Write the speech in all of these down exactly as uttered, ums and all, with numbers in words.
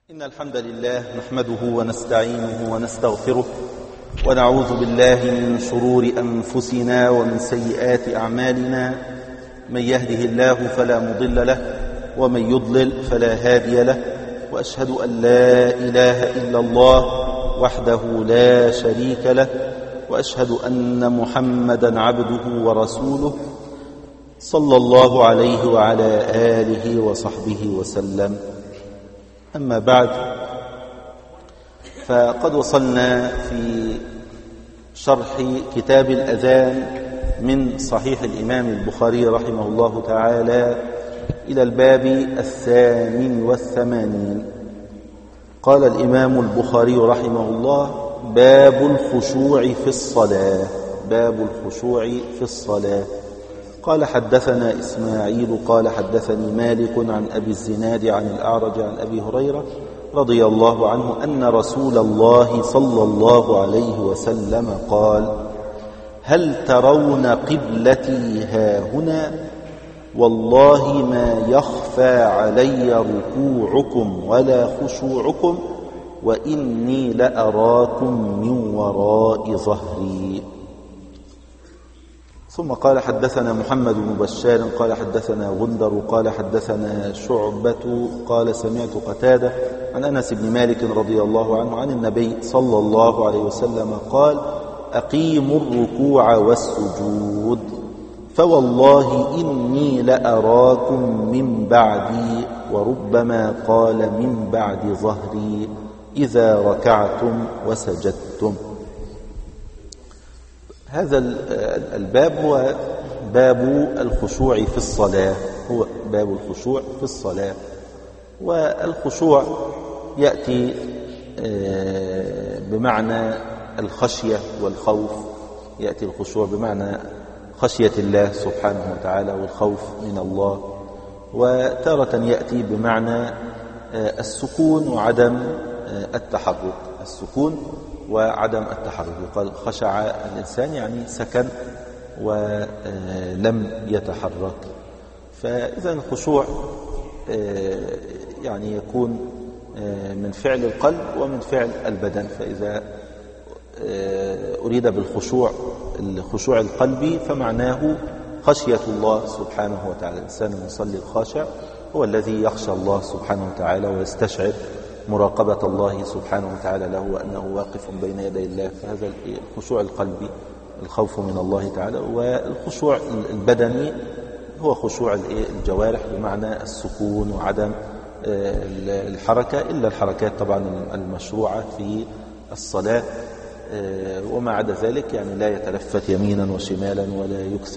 إن الحمد لله نحمده ونستعينه ونستغفره ونعوذ بالله من شرور أنفسنا ومن سيئات أعمالنا. من يهده الله فلا مضل له ومن يضلل فلا هادي له، وأشهد أن لا إله إلا الله وحده لا شريك له، وأشهد أن محمدا عبده ورسوله صلى الله عليه وعلى آله وصحبه وسلم. أما بعد، فقد وصلنا في شرح كتاب الأذان من صحيح الإمام البخاري رحمه الله تعالى إلى الباب الثامن والثمانين. قال الإمام البخاري رحمه الله: باب الخشوع في الصلاة. باب الخشوع في الصلاة. قال: حدثنا إسماعيل قال حدثني مالك عن أبي الزناد عن الأعرج عن أبي هريرة رضي الله عنه أن رسول الله صلى الله عليه وسلم قال: هل ترون قبلتي هاهنا؟ والله ما يخفى علي ركوعكم ولا خشوعكم، وإني لأراكم من وراء ظهري. ثم قال: حدثنا محمد بن بشار قال حدثنا غندر قال حدثنا شعبة قال سمعت قتادة عن أنس بن مالك رضي الله عنه عن النبي صلى الله عليه وسلم قال: أقيموا الركوع والسجود، فوالله إني لأراكم من بعدي، وربما قال من بعد ظهري، إذا ركعتم وسجدتم. هذا الباب هو باب الخشوع في الصلاة، هو باب الخشوع في الصلاة. والخشوع يأتي بمعنى الخشية والخوف، يأتي الخشوع بمعنى خشية الله سبحانه وتعالى والخوف من الله، وتارة يأتي بمعنى السكون وعدم التحرك، السكون وعدم التحرك. يقال خشع الإنسان يعني سكن ولم يتحرك. فإذا الخشوع يعني يكون من فعل القلب ومن فعل البدن. فإذا أريد بالخشوع الخشوع القلبي فمعناه خشية الله سبحانه وتعالى. الإنسان المصلي الخاشع هو الذي يخشى الله سبحانه وتعالى ويستشعر مراقبة الله سبحانه وتعالى له وأنه واقف بين يدي الله. فهذا الخشوع القلبي الخوف من الله تعالى. والخشوع البدني هو خشوع الجوارح بمعنى السكون وعدم الحركة، إلا الحركات طبعا المشروعة في الصلاة، وما عدا ذلك يعني لا يتلفت يمينا وشمالا ولا يكسر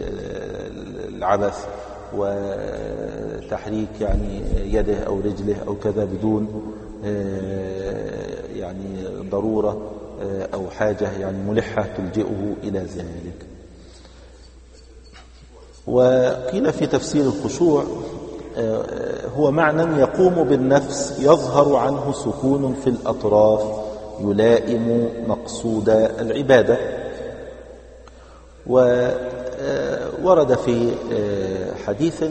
العبث وتحريك يعني يده أو رجله أو كذا بدون يعني ضرورة أو حاجة يعني ملحة تلجئه إلى ذلك. وقيل في تفسير الخشوع هو معنى يقوم بالنفس يظهر عنه سكون في الأطراف يلائم مقصود العبادة. وورد في حديث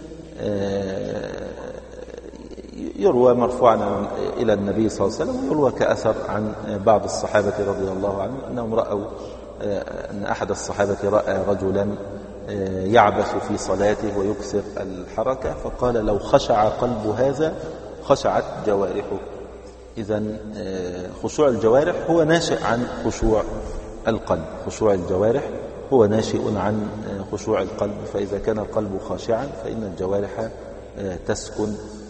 يروى مرفوعا إلى النبي صلى الله عليه وسلم، يروى كأثر عن بعض الصحابة رضي الله عنهم أنهم رأوا أن أحد الصحابة رأى رجلا يعبث في صلاته ويكثر الحركة، فقال: لو خشع قلب هذا خشعت جوارحه. إذن خشوع الجوارح هو ناشئ عن خشوع القلب، خشوع الجوارح هو ناشئ عن خشوع القلب. فإذا كان القلب خاشعا فإن الجوارح تسكن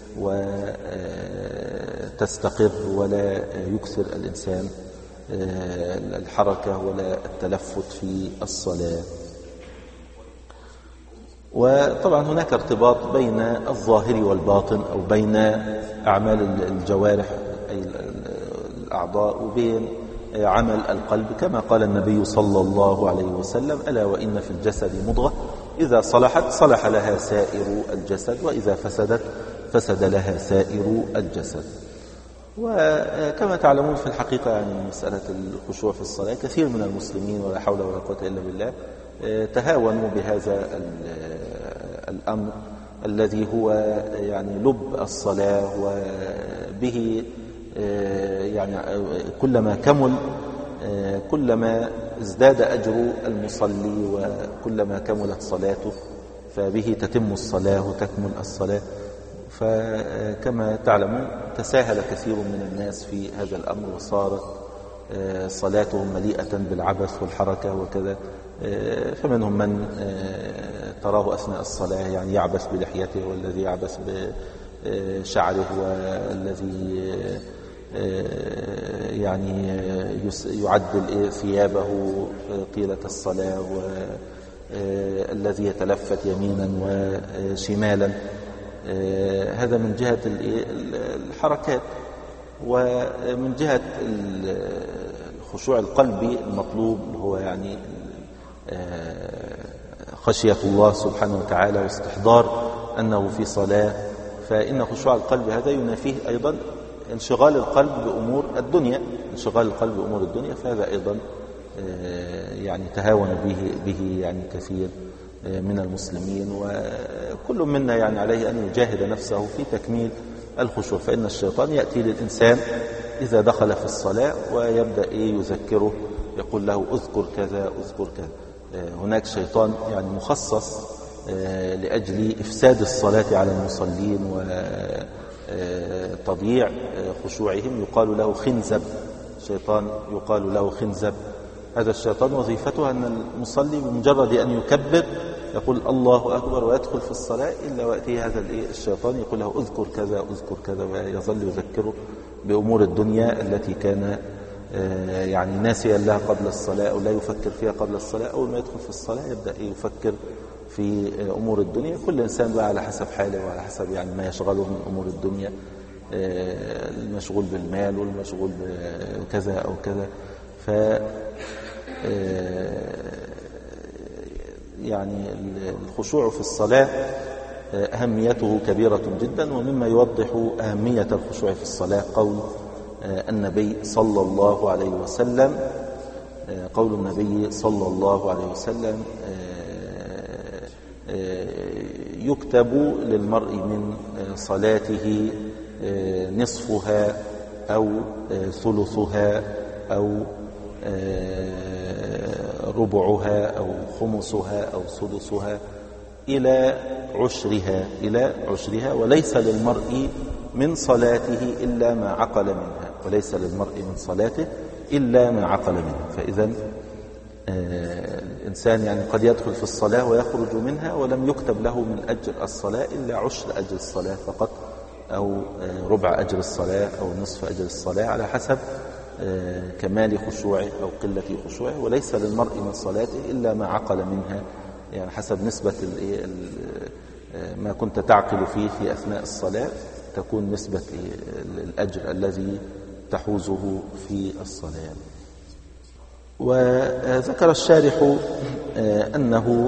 وتستقر ولا يكثر الإنسان الحركة ولا التلفت في الصلاة. وطبعا هناك ارتباط بين الظاهر والباطن أو بين أعمال الجوارح أي الأعضاء وبين عمل القلب، كما قال النبي صلى الله عليه وسلم: ألا وإن في الجسد مضغة إذا صلحت صلح لها سائر الجسد، وإذا فسدت فسد لها سائر الجسد. وكما تعلمون في الحقيقة يعني مسألة الخشوع في الصلاة كثير من المسلمين ولا حول ولا قوة إلا بالله تهاونوا بهذا الأمر الذي هو يعني لب الصلاة به يعني كلما كمل كلما ازداد أجر المصلي، وكلما كملت صلاته فبه تتم الصلاة وتكمل الصلاة. فكما تعلمون تساهل كثير من الناس في هذا الأمر، وصارت صلاتهم مليئة بالعبث والحركة وكذا. فمنهم من تراه أثناء الصلاة يعني يعبث بلحيته، والذي يعبث بشعره، والذي يعني يعدل ثيابه طيلة الصلاة، والذي يتلفت يمينا وشمالا. هذا من جهة الحركات. ومن جهة الخشوع القلبي المطلوب هو يعني خشية الله سبحانه وتعالى واستحضار أنه في صلاة. فإن خشوع القلب هذا ينافيه أيضا انشغال القلب بأمور الدنيا، انشغال القلب بأمور الدنيا، فهذا أيضا يعني تهاون به, به يعني كثير من المسلمين. وكل منا يعني عليه أن يجاهد نفسه في تكميل الخشوع، فإن الشيطان يأتي للإنسان إذا دخل في الصلاة ويبدأ يذكره، يقول له أذكر كذا أذكر كذا. هناك شيطان يعني مخصص لأجل إفساد الصلاة على المصلين وتضييع خشوعهم، يقال له خنزب. شيطان يقال له خنزب. هذا الشيطان وظيفته أن المصلي بمجرد أن يكبر يقول الله أكبر ويدخل في الصلاة، إلا ويأتيه هذا الشيطان يقول له أذكر كذا أذكر كذا، ويظل يذكره بأمور الدنيا التي كان يعني ناسيا لها قبل الصلاة أو لا يفكر فيها قبل الصلاة. أول ما يدخل في الصلاة يبدأ يفكر في أمور الدنيا. كل إنسان بقى على حسب حاله وعلى حسب يعني ما يشغله من أمور الدنيا، المشغول بالمال والمشغول بكذا أو كذا. ف يعني الخشوع في الصلاة أهميته كبيرة جدا. ومما يوضح أهمية الخشوع في الصلاة قول النبي صلى الله عليه وسلم قول النبي صلى الله عليه وسلم يكتب للمرء من صلاته نصفها أو ثلثها أو ربعها أو خمسها أو سدسها إلى عشرها إلى عشرها وليس للمرء من صلاته إلا ما عقل منها وليس للمرء من صلاته إلا ما عقل منها. فإذا الإنسان يعني قد يدخل في الصلاة ويخرج منها ولم يكتب له من أجر الصلاة إلا عشر أجر الصلاة فقط، أو ربع أجر الصلاة، أو نصف أجر الصلاة، على حسب كمال خشوعه أو قلة خشوعه. وليس للمرء من صلاته إلا ما عقل منها، يعني حسب نسبة ما كنت تعقل فيه في أثناء الصلاة تكون نسبة الأجر الذي تحوزه في الصلاة. وذكر الشارح أنه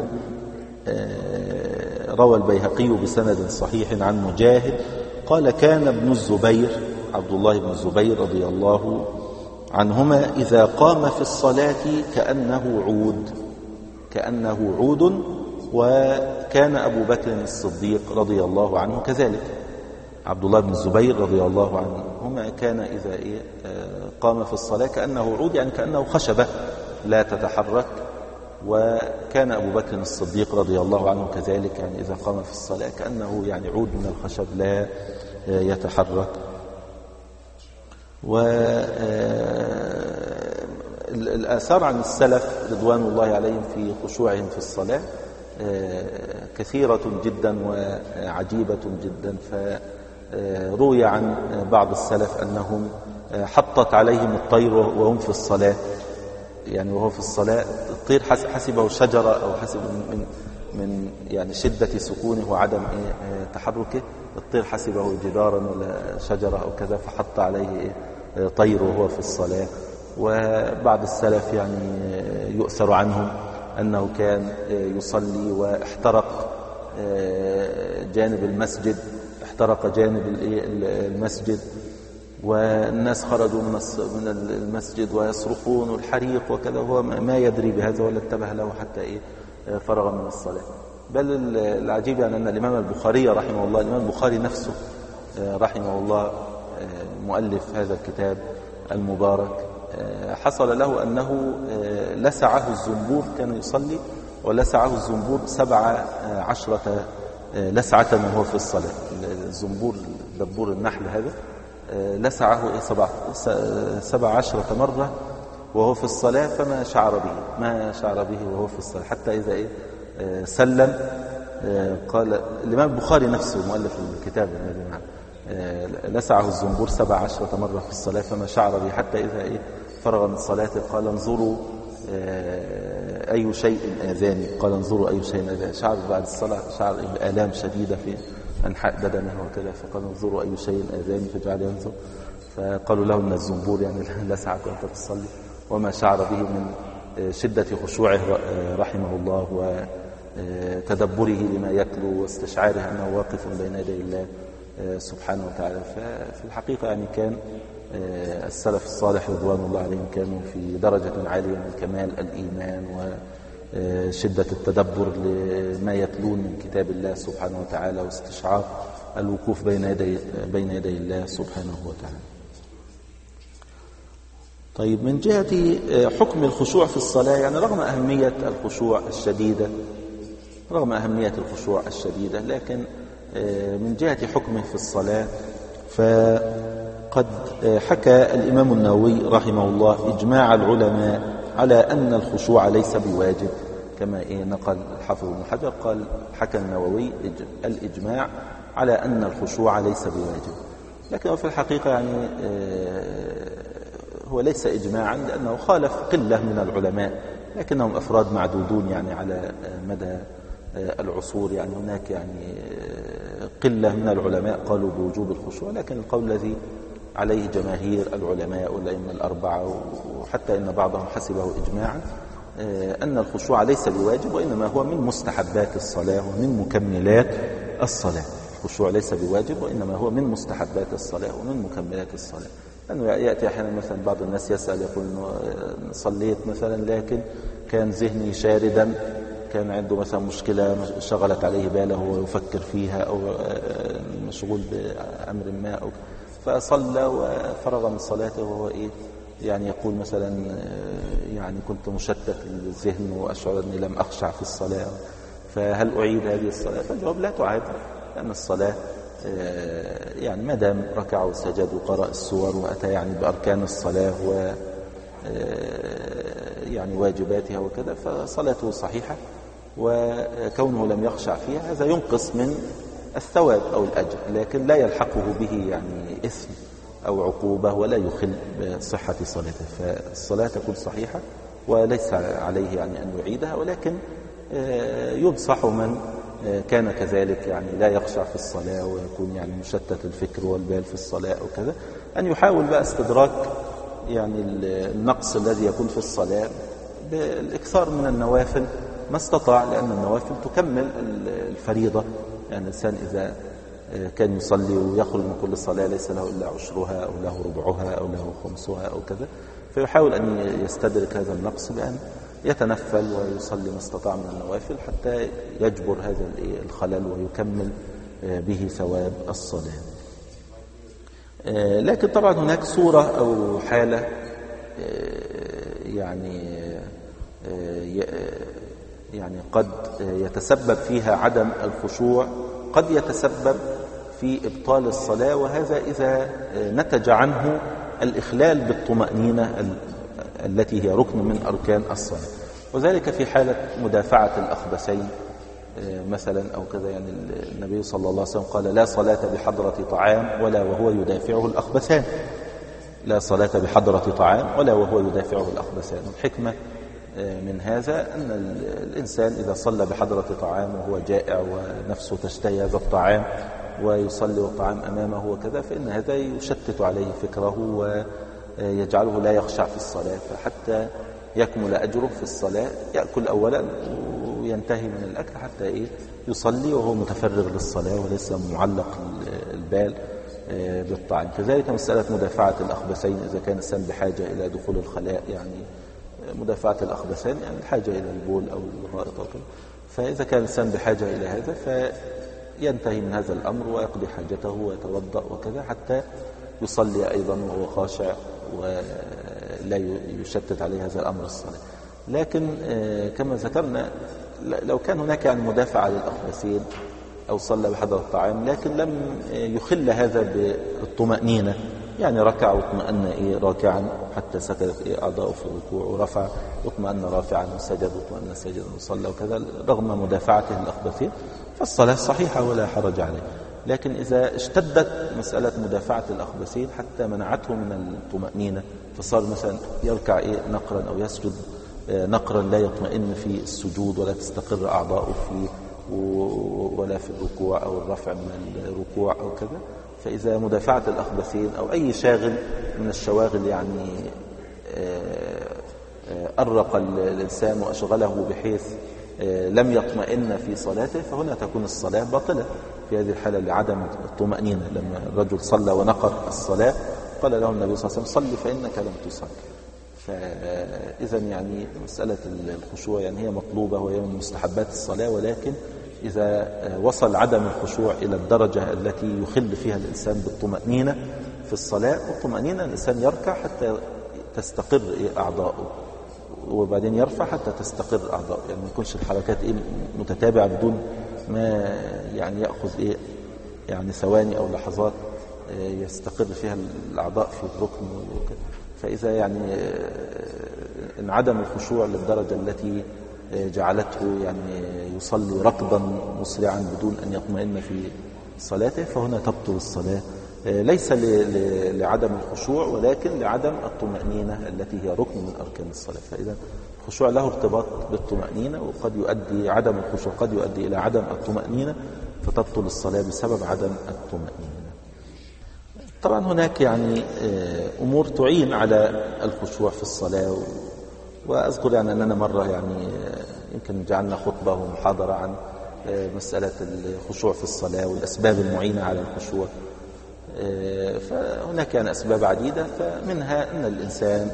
روى البيهقي بسند صحيح عن مجاهد قال كان ابن الزبير عبد الله بن الزبير رضي الله عنهما إذا قام في الصلاة كأنه عود كأنه عود وكان أبو بكر الصديق رضي الله عنه كذلك. عبد الله بن الزبير رضي الله عنهما كان إذا قام في الصلاة كأنه عود، يعني كأنه خشبة لا تتحرك، وكان أبو بكر الصديق رضي الله عنه كذلك، يعني إذا قام في الصلاة كأنه يعني عود من الخشب لا يتحرك. والآثار عن السلف رضوان الله عليهم في خشوعهم في الصلاة كثيرة جدا وعجيبة جدا. فروي عن بعض السلف أنهم حطت عليهم الطير وهم في الصلاة، يعني وهو في الصلاة الطير حسبه شجرة أو حسب من من يعني شدة سكونه وعدم تحركه، الطير حسبه جدارا ولا شجرة أو كذا فحط عليه طير وهو في الصلاة. وبعض السلف يعني يؤثر عنهم أنه كان يصلي واحترق جانب المسجد احترق جانب المسجد والناس خرجوا من المسجد ويصرخون الحريق وكذا، وهو ما يدري بهذا ولا انتبه له حتى إيه فرغ من الصلاة. بل العجيب يعني أن الإمام البخاري رحمه الله الإمام البخاري نفسه رحمه الله مؤلف هذا الكتاب المبارك حصل له أنه لسعه الزنبور، كان يصلي ولسعه الزنبور سبع عشرة لسعة وهو في الصلاة. الزنبور دبور النحل هذا لسعه سبع, سبع عشرة مرة وهو في الصلاة، فما شعر به ما شعر به وهو في الصلاة، حتى إذا إيه سلم قال الإمام البخاري نفسه مؤلف الكتاب الذي معه لسعه الزنبور سبع عشرة مرة في الصلاة فما شعر به، حتى إذا إيه فرغ من صلاته قال انظروا أي شيء آذاني، قال انظروا أي شيء آذاني. شعر بعد الصلاة شعر بآلام شديدة في أنحاء بدنه وكذا، فقال انظروا أي شيء آذاني، فجعل ينظر، فقالوا له ان الزنبور يعني لسعك وانت تصلي، وما شعر به من شدة خشوعه رحمه الله وتدبره لما يتلو واستشعاره أنه واقف بين يدي الله سبحانه وتعالى. ففي الحقيقة يعني كان السلف الصالح رضوان الله عليهم كانوا في درجة عالية من كمال الإيمان وشدة التدبر لما يتلون من كتاب الله سبحانه وتعالى واستشعار الوقوف بين يدي بين يدي الله سبحانه وتعالى. طيب، من جهة حكم الخشوع في الصلاة، يعني رغم أهمية الخشوع الشديدة رغم أهمية الخشوع الشديدة لكن من جهة حكمه في الصلاة فقد حكى الإمام النووي رحمه الله إجماع العلماء على أن الخشوع ليس بواجب، كما نقل الحافظ ابن حجر قال حكى النووي الإجماع على أن الخشوع ليس بواجب. لكن في الحقيقة يعني هو ليس إجماعا، لأنه خالف قلة من العلماء، لكنهم أفراد معدودون يعني على مدى العصور. يعني هناك يعني قلة من العلماء قالوا بوجوب الخشوع، لكن القول الذي عليه جماهير العلماء والأئمة الأربعة وحتى إن بعضهم حسبه إجماعا أن الخشوع ليس بواجب، وإنما هو من مستحبات الصلاة ومن مكملات الصلاة. الخشوع ليس بواجب وإنما هو من مستحبات الصلاة ومن مكملات الصلاة. لأنه يأتي أحيانا مثلا بعض الناس يسأل يقول إنه صليت مثلا لكن كان ذهني شاردا، كان عنده مثلا مشكلة شغلت عليه باله ويفكر فيها أو مشغول بأمر ما أو فصلى وفرغ من صلاته وهو إيه يعني يقول مثلا يعني كنت مشتت الذهن وأشعر أني لم أخشع في الصلاة، فهل أعيد هذه الصلاة؟ فالجواب لا تعاد، لأن الصلاة يعني ما دام ركع وسجد وقرأ السور وأتى يعني بأركان الصلاة و يعني واجباتها وكذا فصلاته صحيحة، وكونه لم يخشع فيها هذا ينقص من الثواب أو الأجر، لكن لا يلحقه به يعني إثم أو عقوبة ولا يخل بصحة صلاته. فالصلاة تكون صحيحة وليس عليه يعني أن يعيدها، ولكن ينصح من كان كذلك يعني لا يخشع في الصلاة ويكون يعني مشتت الفكر والبال في الصلاة أو كذا أن يحاول بقى استدراك يعني النقص الذي يكون في الصلاة بالإكثار من النوافل ما استطاع، لأن النوافل تكمل الفريضة. يعني الإنسان إذا كان يصلي ويخرج من كل صلاة ليس له إلا عشرها أو له ربعها أو له خمسها أو كذا، فيحاول أن يستدرك هذا النقص بأن يتنفل ويصلي ما استطاع من النوافل حتى يجبر هذا الخلل ويكمل به ثواب الصلاة. لكن طبعا هناك صورة أو حالة يعني يعني قد يتسبب فيها عدم الخشوع، قد يتسبب في إبطال الصلاة، وهذا إذا نتج عنه الإخلال بالطمأنينة التي هي ركن من أركان الصلاة، وذلك في حالة مدافعة الأخبثين مثلا أو كذا. يعني النبي صلى الله عليه وسلم قال لا صلاة بحضرة طعام ولا وهو يدافعه الأخبثان، لا صلاة بحضرة طعام ولا وهو يدافعه الأخبثان. الحكمة من هذا أن الإنسان إذا صلى بحضرة طعام وهو جائع ونفسه تشتهي هذا الطعام ويصلي والطعام أمامه وكذا، فإن هذا يشتت عليه فكره ويجعله لا يخشع في الصلاة، فحتى يكمل أجره في الصلاة يأكل أولا وينتهي من الأكل حتى إيه يصلي وهو متفرغ للصلاة وليس معلق البال بالطعام. كذلك مسألة مدافعة الأخبثين، إذا كان الإنسان بحاجة إلى دخول الخلاء، يعني مدافعة الأخبثين يعني الحاجة إلى البول أو الغائط أو كذا، فإذا كان الإنسان بحاجة إلى هذا فينتهي من هذا الأمر ويقضي حاجته ويتوضأ وكذا حتى يصلي أيضا وهو خاشع ولا يشتت عليه هذا الأمر الصلاة. لكن كما ذكرنا لو كان هناك يعني مدافع على الأخبثين أو صلى بحضر الطعام لكن لم يخل هذا بالطمأنينة، يعني ركع واطمأن إيه راكعا حتى سكنت إيه أعضاؤه في الركوع، ورفع واطمأن رافعا، وسجد واطمأن ساجدا، وصلى وكذا رغم مدافعته الأخبثين، فالصلاة صحيحة ولا حرج عليه. لكن إذا اشتدت مسألة مدافعة الأخبثين حتى منعته من الطمأنينة، فصار مثلا يركع إيه نقرا أو يسجد نقرا لا يطمئن في السجود ولا تستقر أعضاؤه فيه ولا في الركوع أو الرفع من الركوع أو كذا، فإذا مدافعة الأخبثين أو أي شاغل من الشواغل يعني أرق الإنسان وأشغله بحيث لم يطمئن في صلاته، فهنا تكون الصلاة باطلة في هذه الحالة لعدم الطمأنينة. لما الرجل صلى ونقر الصلاة قال له النبي صلى الله عليه وسلم صل فإنك لم تصل. فإذا يعني مسألة الخشوع يعني هي مطلوبة وهي من مستحبات الصلاة، ولكن إذا وصل عدم الخشوع إلى الدرجة التي يخل فيها الإنسان بالطمأنينة في الصلاة، والطمأنينة الإنسان يركع حتى تستقر أعضاؤه وبعدين يرفع حتى تستقر أعضاؤه، يعني ما يكونش الحركات إيه متتابعة بدون ما يعني يأخذ إيه يعني ثواني أو لحظات يستقر فيها الأعضاء في الركن وكذا. فإذا يعني انعدم الخشوع للدرجة التي جعلته يعني يصلي ركضا مسرعا بدون أن يطمئن في صلاته، فهنا تبطل الصلاة، ليس لعدم الخشوع ولكن لعدم الطمأنينة التي هي ركن من أركان الصلاة. فإذا الخشوع له ارتباط بالطمأنينة، وقد يؤدي عدم الخشوع قد يؤدي إلى عدم الطمأنينة فتبطل الصلاة بسبب عدم الطمأنينة. طبعا هناك يعني أمور تعين على الخشوع في الصلاة، وأذكر يعني أننا مرة يعني يمكن جعلنا خطبة ومحاضرة عن مسألة الخشوع في الصلاة والأسباب المعينة على الخشوع. فهناك يعني أسباب عديدة، فمنها أن الإنسان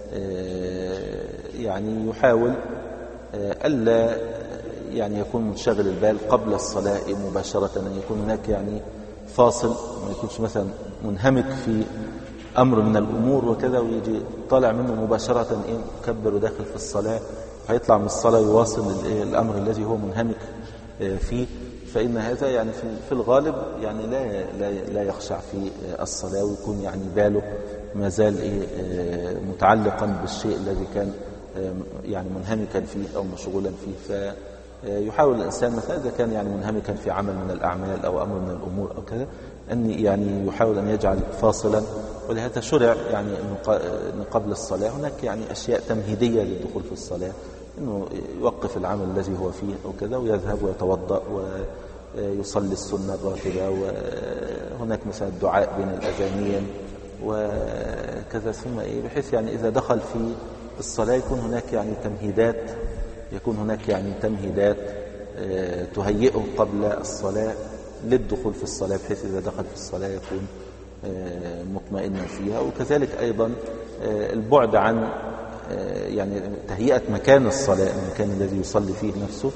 يعني يحاول ألا يعني يكون منشغل البال قبل الصلاة مباشرة، أن يكون هناك يعني فاصل، ما يكونش مثلا منهمك في أمر من الأمور وكذا ويجي طالع منه مباشرة إيه مكبر وداخل في الصلاة، هيطلع من الصلاة يواصل الأمر الذي هو منهمك فيه. فإن هذا يعني في الغالب يعني لا لا لا يخشع في الصلاة، ويكون يعني باله ما زال إيه متعلقا بالشيء الذي كان يعني منهمكا فيه أو مشغولا فيه. فيحاول الإنسان مثلا إذا كان يعني منهمكا في عمل من الأعمال أو أمر من الأمور أو كذا أن يعني يحاول أن يجعل فاصلا. ولهذا شرع يعني أن قبل الصلاة هناك يعني أشياء تمهيدية للدخول في الصلاة، أنه يوقف العمل الذي هو فيه أو كذا ويذهب ويتوضأ ويصلي السنة الراتبة، وهناك مثلا الدعاء بين الأذانين وكذا، ثم إيه بحيث يعني إذا دخل في الصلاة يكون هناك يعني تمهيدات يكون هناك يعني تمهيدات تهيئه قبل الصلاة للدخول في الصلاة، بحيث إذا دخل في الصلاة يكون مطمئنا فيها. وكذلك أيضا البعد عن يعني تهيئة مكان الصلاة، المكان الذي يصلي فيه نفسه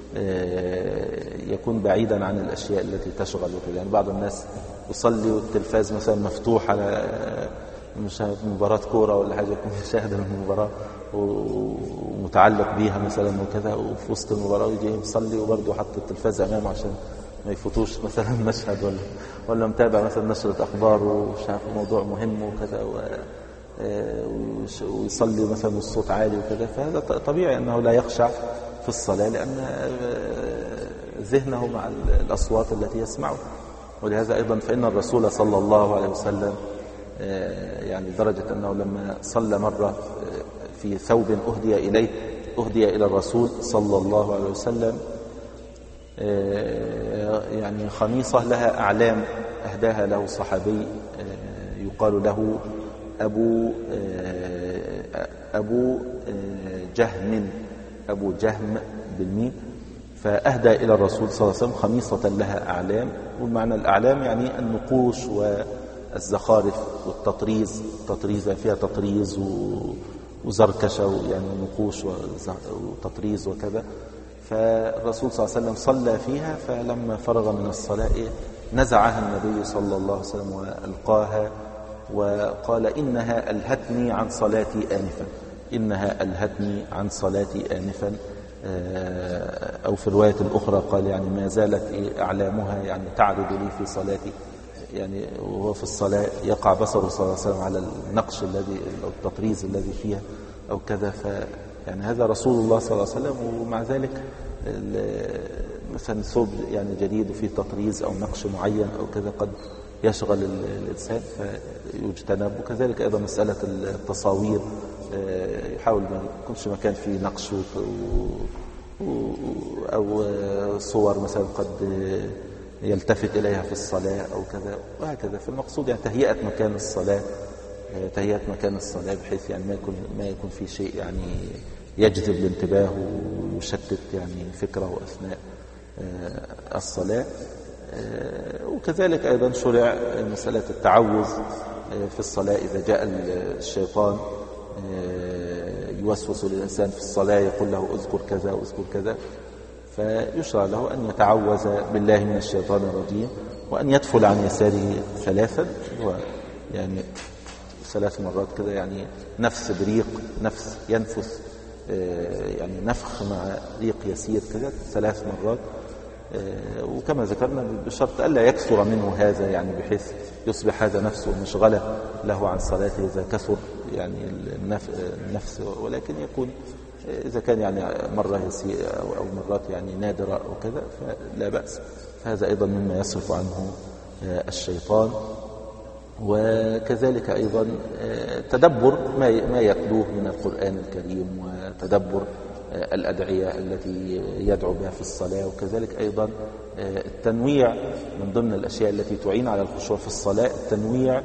يكون بعيدا عن الأشياء التي تشغل وكذا. يعني بعض الناس يصلي والتلفاز مثلا مفتوح على مشاهد مباراة كورة ولا حاجة، يكون يشاهد المباراة ومتعلق بيها مثلا وكذا، وفي وسط المباراة يجي يصلي وبرضه حط التلفاز أمامه عشان ما يفوتوش مثلا مشهد، ولا ولا متابع مثلا نشرة أخبار وشاف موضوع مهم وكذا، ويصلي مثلا والصوت عالي وكذا. فهذا طبيعي أنه لا يخشع في الصلاة لأن ذهنه مع الأصوات التي يسمعها. ولهذا أيضا فإن الرسول صلى الله عليه وسلم يعني درجة أنه لما صلى مرة في ثوب أهدي إليه أهدي إلى الرسول صلى الله عليه وسلم يعني خميصة لها أعلام أهداها له صحابي يقال له أبو أبو جهم أبو جهم بالميم، فأهدى إلى الرسول صلى الله عليه وسلم خميصة لها أعلام. والمعنى الأعلام يعني النقوش والزخارف والتطريز، تطريز فيها تطريز وزركشة يعني نقوش وتطريز وكذا. فالرسول صلى الله عليه وسلم صلى فيها، فلما فرغ من الصلاة نزعها النبي صلى الله عليه وسلم وألقاها وقال إنها ألهتني عن صلاتي آنفا، إنها ألهتني عن صلاتي آنفا. أو في الرواية الأخرى قال يعني ما زالت أعلامها يعني تعرض لي في صلاتي، يعني وهو في الصلاة يقع بصره صلى الله عليه وسلم على النقش الذي أو التطريز الذي فيها أو كذا. ف يعني هذا رسول الله صلى الله عليه وسلم، ومع ذلك مثلا ثوب يعني جديد وفيه تطريز أو نقش معين أو كذا قد يشغل الإنسان فيجتنب. وكذلك أيضا مسألة التصاوير، يحاول ما يكونش مكان فيه نقش أو صور مثلا قد يلتفت إليها في الصلاة أو كذا وهكذا. فالمقصود يعني تهيئة مكان الصلاة، تهيئة مكان الصلاة بحيث يعني ما يكون ما يكون في شيء يعني يجذب الانتباه ويشتت يعني فكره أثناء الصلاة. وكذلك أيضا شرع مسألة التعوذ في الصلاة إذا جاء الشيطان يوسوس للإنسان في الصلاة يقول له اذكر كذا واذكر كذا، فيشرع له أن يتعوذ بالله من الشيطان الرجيم وأن يدفل عن يساره ثلاثا، يعني ثلاث مرات كده، يعني نفس بريق، نفس ينفث يعني نفخ مع ريق يسير كده ثلاث مرات. وكما ذكرنا بشرط ألا يكثر منه هذا، يعني بحيث يصبح هذا نفسه مشغلة له عن صلاته إذا كثر يعني النفس، ولكن يكون إذا كان يعني مرة يسير أو مرات يعني نادرة أو كذا فلا بأس. فهذا أيضا مما يصرف عنه الشيطان. وكذلك أيضا تدبر ما يتلوه من القرآن الكريم وتدبر الأدعية التي يدعو بها في الصلاة. وكذلك أيضا التنويع من ضمن الأشياء التي تعين على الخشوع في الصلاة، التنويع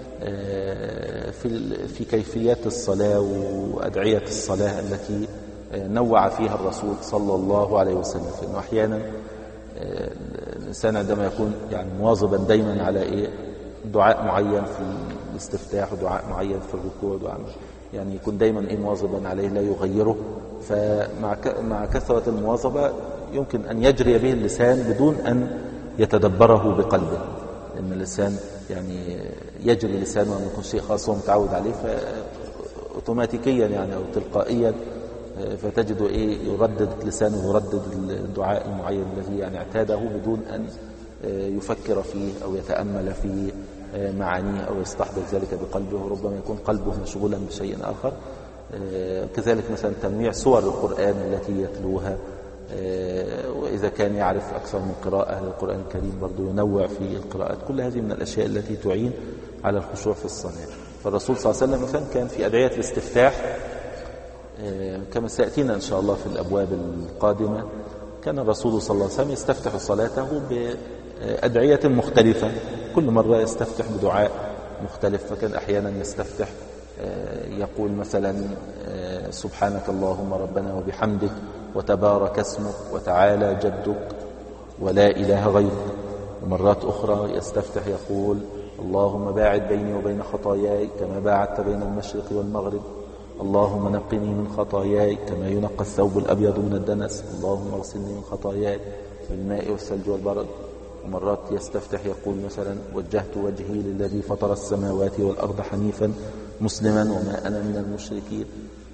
في في كيفيات الصلاة وأدعية الصلاة التي نوع فيها الرسول صلى الله عليه وسلم. فإنه أحيانا الإنسان عندما يكون يعني مواظبا دايما على إيه دعاء معين في الاستفتاح ودعاء معين في الركوع، دعاء يعني يكون دايما إيه مواظبا عليه لا يغيره، فمع مع كثرة المواظبة يمكن أن يجري به اللسان بدون أن يتدبره بقلبه، لأن اللسان يعني يجري لسانه وما يكون شيء خاص هو متعود عليه فأوتوماتيكيا يعني أو تلقائيا فتجد إيه يردد لسانه يردد الدعاء المعين الذي يعني اعتاده بدون أن يفكر فيه أو يتأمل في معانيه أو يستحضر ذلك بقلبه، وربما يكون قلبه مشغولا بشيء آخر. كذلك مثلا تنويع سور القرآن التي يتلوها، وإذا كان يعرف أكثر من قراءة للقرآن الكريم برضو ينوع في القراءات. كل هذه من الأشياء التي تعين على الخشوع في الصلاة. فالرسول صلى الله عليه وسلم مثلا كان في أدعية الاستفتاح كما سيأتينا إن شاء الله في الأبواب القادمة، كان الرسول صلى الله عليه وسلم يستفتح صلاته بأدعية مختلفة، كل مرة يستفتح بدعاء مختلف. فكان أحيانا يستفتح يقول مثلا سبحانك اللهم ربنا وبحمدك وتبارك اسمك وتعالى جدك ولا إله غيرك. ومرات أخرى يستفتح يقول اللهم باعد بيني وبين خطاياي كما باعدت بين المشرق والمغرب، اللهم نقني من خطاياي كما ينقى الثوب الأبيض من الدنس، اللهم اغسلني من خطاياي بالماء والثلج والبرد. ومرات يستفتح يقول مثلا وجهت وجهي للذي فطر السماوات والأرض حنيفا مسلما وما أنا من المشركين،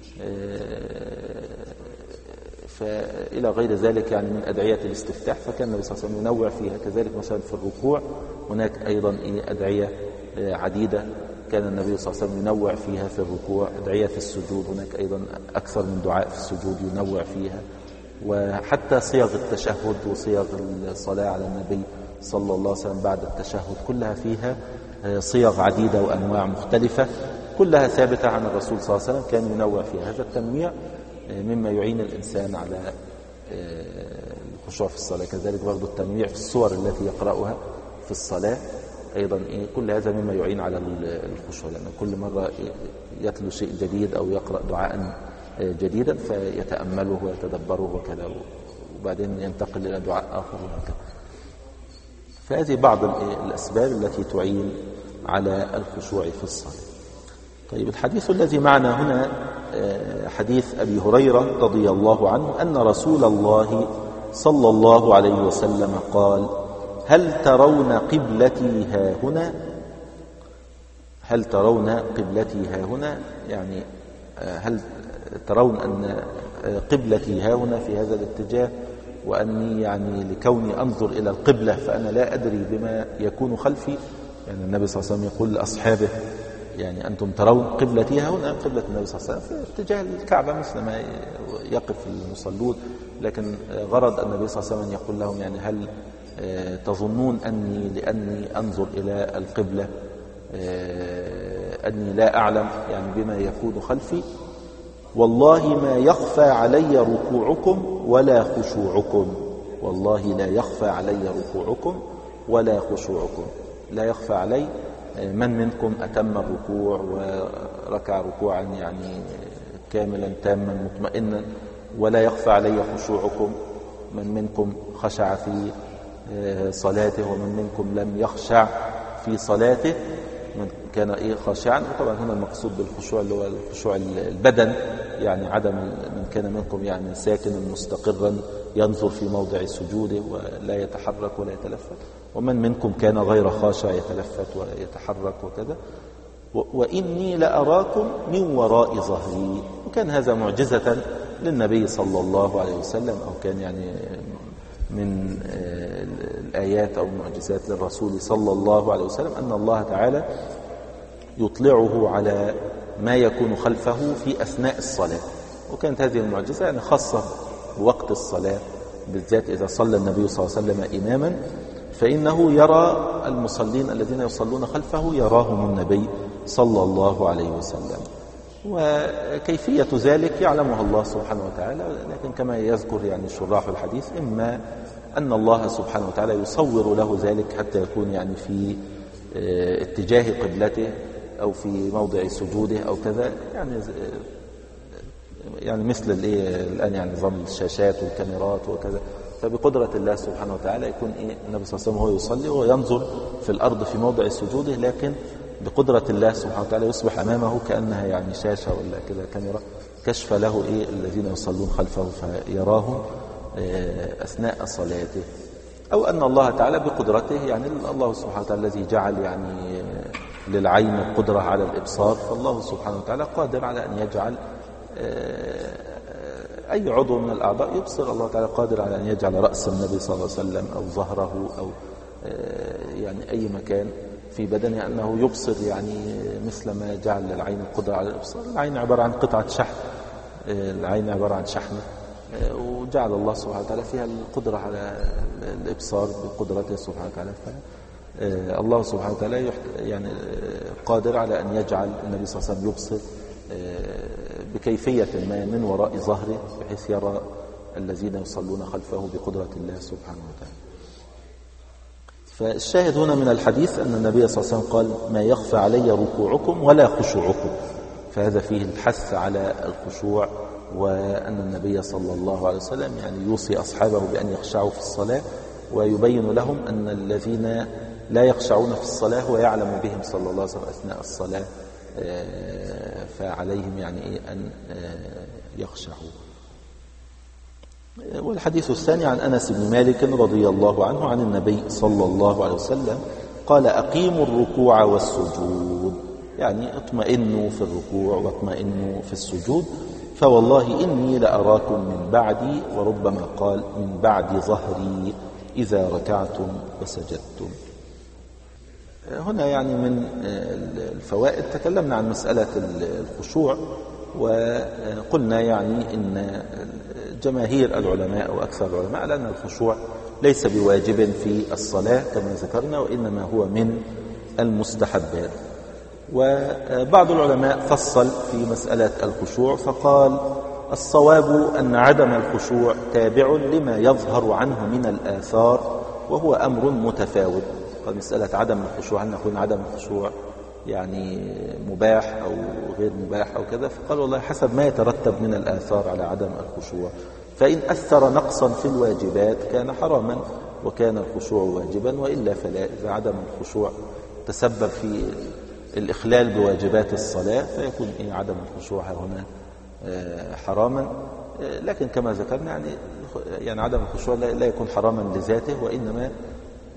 فإلى غير ذلك يعني من أدعية الاستفتاح. فكان النبي صلى الله عليه وسلم ينوع فيها. كذلك مثلا في الركوع هناك أيضا أدعية عديدة كان النبي صلى الله عليه وسلم ينوع فيها في الركوع. أدعية السجود هناك أيضا أكثر من دعاء في السجود ينوع فيها. وحتى صيغ التشهد وصيغ الصلاة على النبي صلى الله عليه وسلم بعد التشهد كلها فيها صيغ عديدة وأنواع مختلفة كلها ثابتة عن الرسول صلى الله عليه وسلم كان ينوع فيها. هذا التنويع مما يعين الإنسان على الخشوع في الصلاة. كذلك برضو التنويع في الصور التي يقرأها في الصلاة أيضا إيه كل هذا مما يعين على الخشوع، لأن كل مرة يتلو شيء جديد أو يقرأ دعاء جديدا فيتأمله ويتدبره وكذا، وبعدين ينتقل إلى دعاء آخر وهكذا. فهذه بعض الأسباب التي تعين على الخشوع في الصلاة. طيب الحديث الذي معنا هنا حديث أبي هريرة رضي الله عنه أن رسول الله صلى الله عليه وسلم قال هل ترون قبلتي ها هنا؟ هل ترون قبلتي ها هنا، يعني هل ترون أن قبلتي ها هنا في هذا الاتجاه، وأني يعني لكوني أنظر إلى القبلة فأنا لا أدري بما يكون خلفي. يعني النبي صلى الله عليه وسلم يقول لأصحابه يعني أنتم ترون قبلتي ها هنا، قبلة النبي صلى الله عليه وسلم في اتجاه الكعبة مثل ما يقف المصلون، لكن غرض النبي صلى الله عليه وسلم يقول لهم يعني هل تظنون أني لأني أنظر إلى القبلة أني لا أعلم يعني بما يكون خلفي؟ والله ما يخفى علي ركوعكم ولا خشوعكم، والله لا يخفى علي ركوعكم ولا خشوعكم. لا يخفى علي من منكم أتم الركوع وركع ركوعا يعني كاملا تاما مطمئنا، ولا يخفى علي خشوعكم، من منكم خشع في صلاته ومن منكم لم يخشع في صلاته، من كان ايه خاشعا. وطبعا هنا المقصود بالخشوع اللي هو الخشوع البدن، يعني عدم من كان منكم يعني ساكنا مستقرا ينظر في موضع سجوده ولا يتحرك ولا يتلفت، ومن منكم كان غير خاشع يتلفت ويتحرك وكذا. وإني لأراكم من وراء ظهري. وكان هذا معجزة للنبي صلى الله عليه وسلم، أو كان يعني من الآيات أو المعجزات للرسول صلى الله عليه وسلم أن الله تعالى يطلعه على ما يكون خلفه في أثناء الصلاة. وكانت هذه المعجزة يعني خاصة بوقت الصلاة بالذات، إذا صلى النبي صلى الله عليه وسلم إماما فإنه يرى المصلين الذين يصلون خلفه يراهم النبي صلى الله عليه وسلم. وكيفية ذلك يعلمها الله سبحانه وتعالى، لكن كما يذكر يعني شراح الحديث إما أن الله سبحانه وتعالى يصور له ذلك حتى يكون يعني في اتجاه قبلته أو في موضع سجوده أو كذا، يعني يعني مثل الآن يعني نظام الشاشات والكاميرات وكذا. فبقدرة الله سبحانه وتعالى يكون إيه النبي صلى الله عليه وسلم هو يصلي وينظر في الأرض في موضع سجوده، لكن بقدرة الله سبحانه وتعالى يصبح أمامه كأنها يعني شاشة ولا كذا كاميرا كشف له إيه الذين يصلون خلفه فيراهم أثناء صلاته. أو أن الله تعالى بقدرته، يعني الله سبحانه وتعالى الذي جعل يعني للعين القدرة على الإبصار، فالله سبحانه وتعالى قادر على أن يجعل أي عضو من الأعضاء يبصر. الله تعالى قادر على أن يجعل رأس النبي صلى الله عليه وسلم أو ظهره أو يعني أي مكان في بدنه أنه يبصر، يعني مثل ما جعل للعين القدرة على الإبصار. العين عبارة عن قطعة شحم، العين عبارة عن شحمة، وجعل الله سبحانه وتعالى فيها القدرة على الإبصار بقدرته سبحانه وتعالى. الله سبحانه وتعالى يعني قادر على أن يجعل النبي صلى الله عليه وسلم يبصر بكيفية ما من وراء ظهره بحيث يرى الذين يصلون خلفه بقدرة الله سبحانه وتعالى. فالشاهد هنا من الحديث أن النبي صلى الله عليه وسلم قال ما يخفى علي ركوعكم ولا خشوعكم، فهذا فيه الحث على الخشوع، وأن النبي صلى الله عليه وسلم يعني يوصي أصحابه بأن يخشعوا في الصلاة، ويبين لهم أن الذين لا يخشعون في الصلاة هو يعلم بهم صلى الله عليه وسلم أثناء الصلاة، فعليهم يعني أن يخشعوا. والحديث الثاني عن أنس بن مالك رضي الله عنه عن النبي صلى الله عليه وسلم قال أقيموا الركوع والسجود، يعني اطمئنوا في الركوع واطمئنوا في السجود، فوالله إني لأراكم من بعدي، وربما قال من بعد ظهري إذا ركعتم وسجدتم. هنا يعني من الفوائد تكلمنا عن مسألة الخشوع، وقلنا يعني إن جماهير العلماء أو أكثر العلماء لأن الخشوع ليس بواجب في الصلاة كما ذكرنا، وإنما هو من المستحبات. وبعض العلماء فصل في مسألة الخشوع فقال الصواب أن عدم الخشوع تابع لما يظهر عنه من الآثار، وهو أمر متفاوت. قال مسألة عدم الخشوع، هل نقول عدم الخشوع يعني مباح أو غير مباح أو كذا؟ فقال والله حسب ما يترتب من الآثار على عدم الخشوع، فإن أثر نقصا في الواجبات كان حراما وكان الخشوع واجبا، وإلا فلا. إذا عدم الخشوع تسبب في الإخلال بواجبات الصلاة فيكون إيه عدم الخشوع هنا حراما. لكن كما ذكرنا يعني يعني عدم الخشوع لا يكون حراما لذاته، وإنما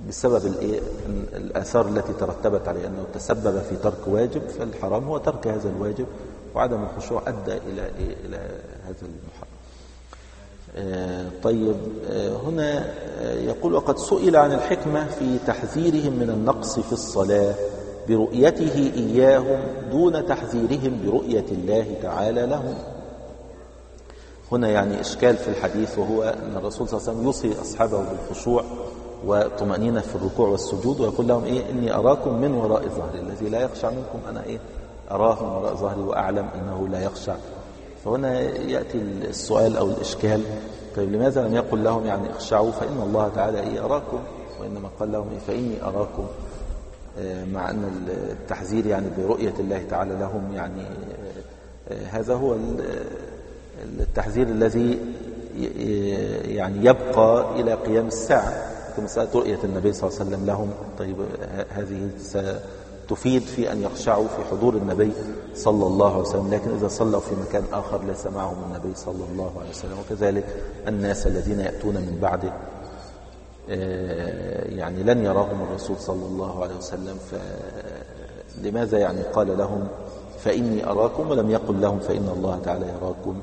بسبب الإيه الآثار التي ترتبت عليه، أنه تسبب في ترك واجب، فالحرام هو ترك هذا الواجب، وعدم الخشوع أدى إلى إيه إلى هذا المحرم. آه طيب آه هنا آه يقول: وقد سئل عن الحكمة في تحذيرهم من النقص في الصلاة برؤيته إياهم دون تحذيرهم برؤية الله تعالى لهم. هنا يعني إشكال في الحديث، وهو أن الرسول صلى الله عليه وسلم يوصي أصحابه بالخشوع وطمأنينة في الركوع والسجود، ويقول لهم إيه: إني أراكم من وراء ظهري، الذي لا يخشع منكم أنا إيه أراه من وراء ظهري وأعلم أنه لا يخشع. فهنا يأتي السؤال أو الإشكال: طيب لماذا لم يقل لهم يعني اخشعوا، فإن الله تعالى إيه أراكم، وإنما قال لهم إيه فإني أراكم، مع أن التحذير يعني برؤية الله تعالى لهم، يعني هذا هو التحذير الذي يعني يبقى إلى قيام الساعة، كمسألة رؤية النبي صلى الله عليه وسلم لهم. طيب هذه ستفيد في أن يخشعوا في حضور النبي صلى الله عليه وسلم، لكن إذا صلوا في مكان آخر ليس معهم النبي صلى الله عليه وسلم. وكذلك الناس الذين يأتون من بعده يعني لن يراهم الرسول صلى الله عليه وسلم، فلماذا يعني قال لهم فإني أراكم ولم يقل لهم فإن الله تعالى يراكم؟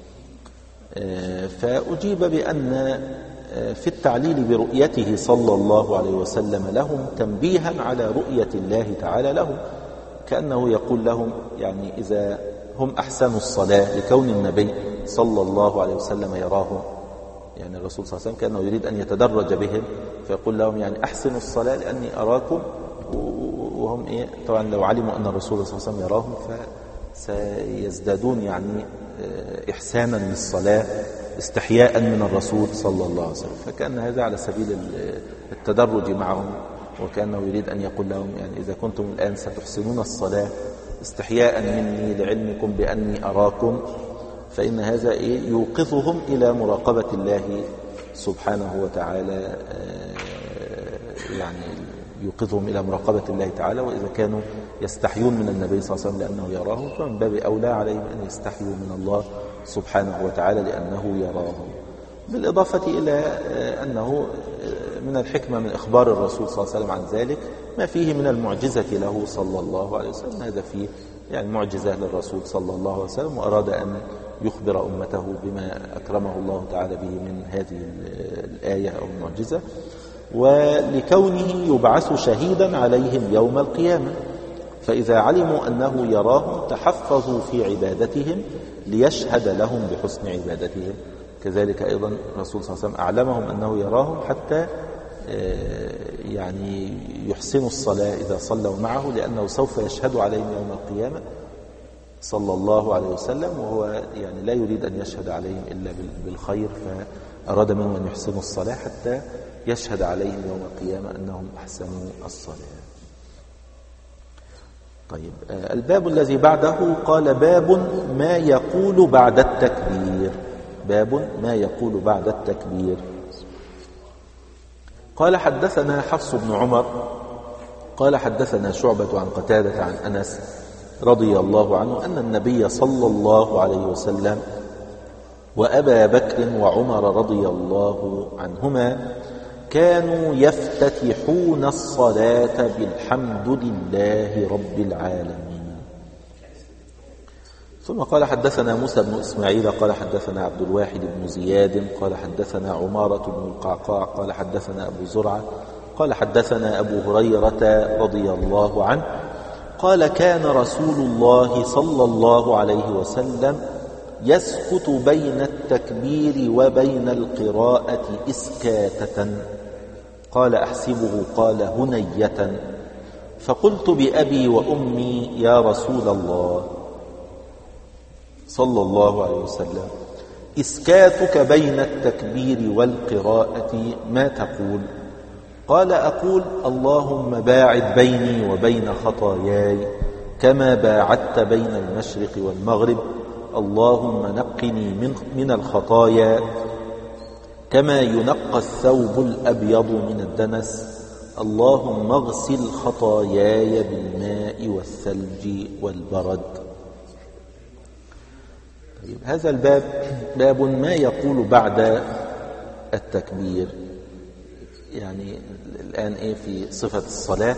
فأجيب بأن في التعليل برؤيته صلى الله عليه وسلم لهم تنبيها على رؤية الله تعالى لهم، كأنه يقول لهم يعني إذا هم أحسنوا الصلاة لكون النبي صلى الله عليه وسلم يراهم، يعني الرسول صلى الله عليه وسلم كأنه يريد أن يتدرج بهم، فيقول لهم يعني أحسنوا الصلاة لأني أراكم، وهم إيه طبعا لو علموا أن الرسول صلى الله عليه وسلم يراهم فسيزدادون يعني إحسانا للصلاة استحياء من الرسول صلى الله عليه وسلم. فكأن هذا على سبيل التدرج معهم، وكأنه يريد أن يقول لهم يعني إذا كنتم الآن ستحسنون الصلاة استحياء مني لعلمكم بأني أراكم، فإن هذا إيه يوقظهم إلى مراقبة الله سبحانه وتعالى، يعني يوقظهم إلى مراقبة الله تعالى. وإذا كانوا يستحيون من النبي صلى الله عليه وسلم لأنه يراهم، فمن باب أولى عليهم أن يستحيوا من الله سبحانه وتعالى لأنه يراهم. بالإضافة إلى أنه من الحكمة من إخبار الرسول صلى الله عليه وسلم عن ذلك ما فيه من المعجزة له صلى الله عليه وسلم، هذا فيه يعني معجزة للرسول صلى الله عليه وسلم، وأراد أن يخبر أمته بما أكرمه الله تعالى به من هذه الآية أو المعجزة، ولكونه يبعث شهيدا عليهم يوم القيامة، فإذا علموا أنه يراهم تحفظوا في عبادتهم ليشهد لهم بحسن عبادتهم. كذلك أيضا الرسول صلى الله عليه وسلم أعلمهم أنه يراهم حتى يعني يحسنوا الصلاة إذا صلوا معه، لأنه سوف يشهد عليهم يوم القيامة صلى الله عليه وسلم، وهو يعني لا يريد أن يشهد عليهم إلا بالخير، فأراد منهم أن يحسنوا الصلاة حتى يشهد عليهم يوم القيامة أنهم أحسنوا الصلاة. طيب الباب الذي بعده قال: باب ما يقول بعد التكبير. باب ما يقول بعد التكبير. قال: حدثنا حفص بن عمر قال حدثنا شعبة عن قتادة عن أنس رضي الله عنه أن النبي صلى الله عليه وسلم وأبا بكر وعمر رضي الله عنهما كانوا يفتتحون الصلاة بالحمد لله رب العالمين. ثم قال: حدثنا موسى بن إسماعيل قال حدثنا عبد الواحد بن زياد قال حدثنا عمارة بن القعقاع قال حدثنا أبو زرعة قال حدثنا أبو هريرة رضي الله عنه قال: كان رسول الله صلى الله عليه وسلم يسكت بين التكبير وبين القراءة إسكاتة. قال: أحسبه قال هنية. فقلت بأبي وأمي يا رسول الله صلى الله عليه وسلم، إسكاتك بين التكبير والقراءة ما تقول؟ قال: أقول: اللهم باعد بيني وبين خطاياي كما باعدت بين المشرق والمغرب، اللهم نقني من, من الخطايا كما ينقى الثوب الأبيض من الدنس، اللهم اغسل خطاياي بالماء والثلج والبرد. طيب هذا الباب باب ما يقول بعد التكبير. يعني الآن إيه في صفة الصلاة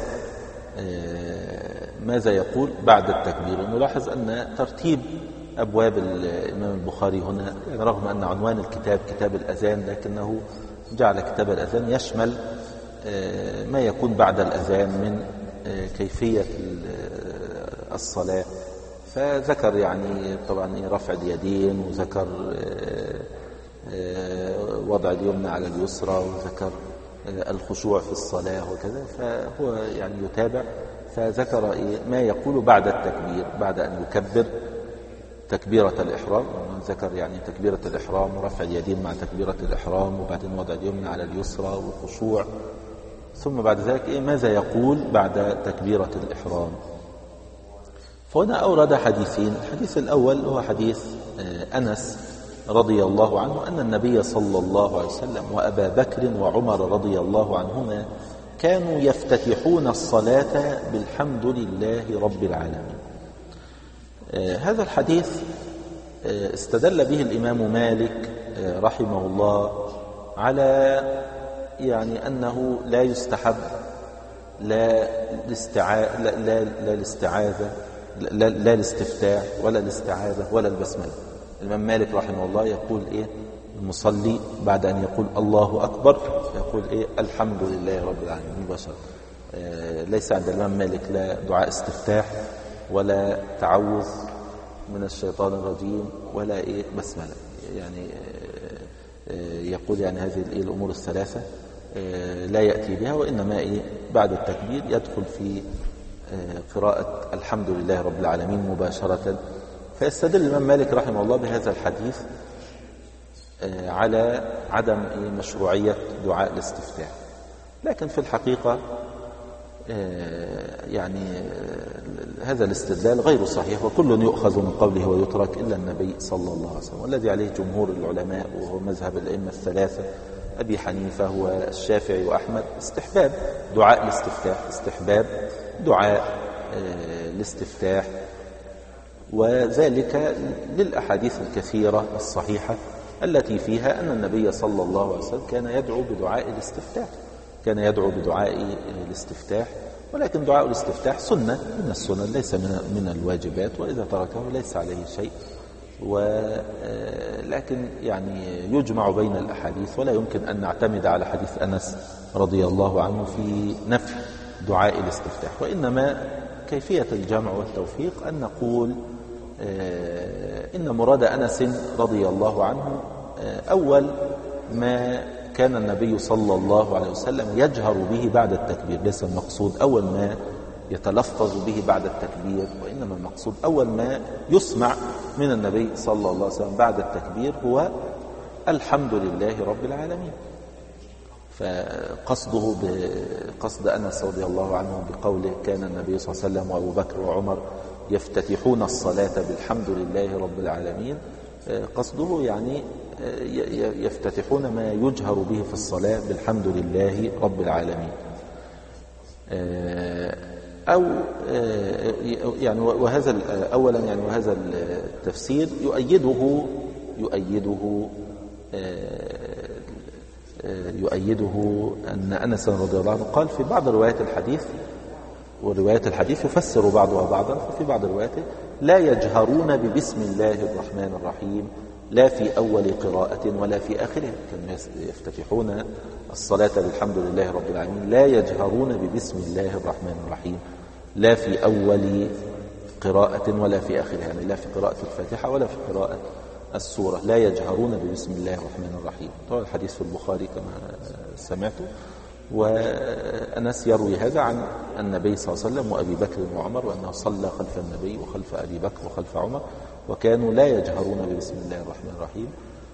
ماذا يقول بعد التكبير. نلاحظ أن ترتيب أبواب الإمام البخاري هنا يعني رغم أن عنوان الكتاب كتاب الأذان لكنه جعل كتاب الأذان يشمل ما يكون بعد الأذان من كيفية الصلاة. فذكر يعني طبعا رفع اليدين، وذكر وضع اليمنى على اليسرى، وذكر الخشوع في الصلاة وكذا. فهو يعني يتابع، فذكر ما يقول بعد التكبير بعد أن يكبر تكبيرة الإحرام. ذكر يعني تكبيرة الإحرام ورفع اليدين مع تكبيرة الإحرام، وبعدين وضع اليمنى على اليسرى والخشوع، ثم بعد ذلك إيه ماذا يقول بعد تكبيرة الإحرام. فهنا أورد حديثين. الحديث الأول هو حديث أنس رضي الله عنه أن النبي صلى الله عليه وسلم وأبا بكر وعمر رضي الله عنهما كانوا يفتتحون الصلاة بالحمد لله رب العالمين. هذا الحديث استدل به الإمام مالك رحمه الله على يعني أنه لا يستحب لا الاستعاذة لا, لا, لا الاستعاذة لا, لا الاستفتاح ولا الاستعاذة ولا البسملة. الإمام مالك رحمه الله يقول إيه المصلي بعد أن يقول الله أكبر يقول إيه الحمد لله رب العالمين مباشرة. ليس عند الإمام مالك لا دعاء استفتاح ولا تعوذ من الشيطان الرجيم ولا إيه بسملة. يعني يقول يعني هذه الأمور الثلاثة لا يأتي بها، وإنما إيه بعد التكبير يدخل في قراءة الحمد لله رب العالمين مباشرة. فيستدل الإمام مالك رحمه الله بهذا الحديث على عدم مشروعية دعاء الاستفتاح. لكن في الحقيقة يعني هذا الاستدلال غير صحيح، وكل يؤخذ من قوله ويترك إلا النبي صلى الله عليه وسلم، والذي عليه جمهور العلماء وهو مذهب الأئمة الثلاثة أبي حنيفة والشافعي وأحمد استحباب دعاء الاستفتاح استحباب دعاء الاستفتاح، وذلك للأحاديث الكثيرة الصحيحة التي فيها أن النبي صلى الله عليه وسلم كان يدعو بدعاء الاستفتاح كان يدعو بدعاء الاستفتاح ولكن دعاء الاستفتاح سنة من السنن ليس من الواجبات، وإذا تركه ليس عليه شيء. ولكن يعني يجمع بين الأحاديث، ولا يمكن أن نعتمد على حديث أنس رضي الله عنه في نفي دعاء الاستفتاح، وإنما كيفية الجمع والتوفيق أن نقول إن مراد أنس رضي الله عنه أول ما كان النبي صلى الله عليه وسلم يجهر به بعد التكبير، ليس المقصود أول ما يتلفظ به بعد التكبير، وإنما المقصود أول ما يسمع من النبي صلى الله عليه وسلم بعد التكبير هو الحمد لله رب العالمين. فقصده بقصد أنس رضي الله عنه بقوله كان النبي صلى الله عليه وسلم وأبو بكر وعمر يفتتحون الصلاة بالحمد لله رب العالمين، قصده يعني يفتتحون ما يجهر به في الصلاة بالحمد لله رب العالمين. أو يعني وهذا أولا يعني وهذا التفسير يؤيده يؤيده يؤيده أن أنس رضي الله عنه قال في بعض روايات الحديث، وروايات الحديث يفسر بعضها بعضا، ففي بعض الروايات لا يجهرون ببسم الله الرحمن الرحيم لا في أول قراءة ولا في آخرها، كانوا يفتتحون الصلاة بالحمد لله رب العالمين لا يجهرون ببسم الله الرحمن الرحيم لا في أول قراءة ولا في آخرها، يعني لا في قراءة الفاتحة ولا في قراءة السورة، لا يجهرون ببسم الله الرحمن الرحيم. طبعا الحديث في البخاري كما سمعته، وأنس يروي هذا عن النبي صلى الله عليه وسلم وأبي بكر وعمر، وأنه صلى خلف النبي وخلف أبي بكر وخلف عمر وكانوا لا يجهرون ببسم الله الرحمن الرحيم.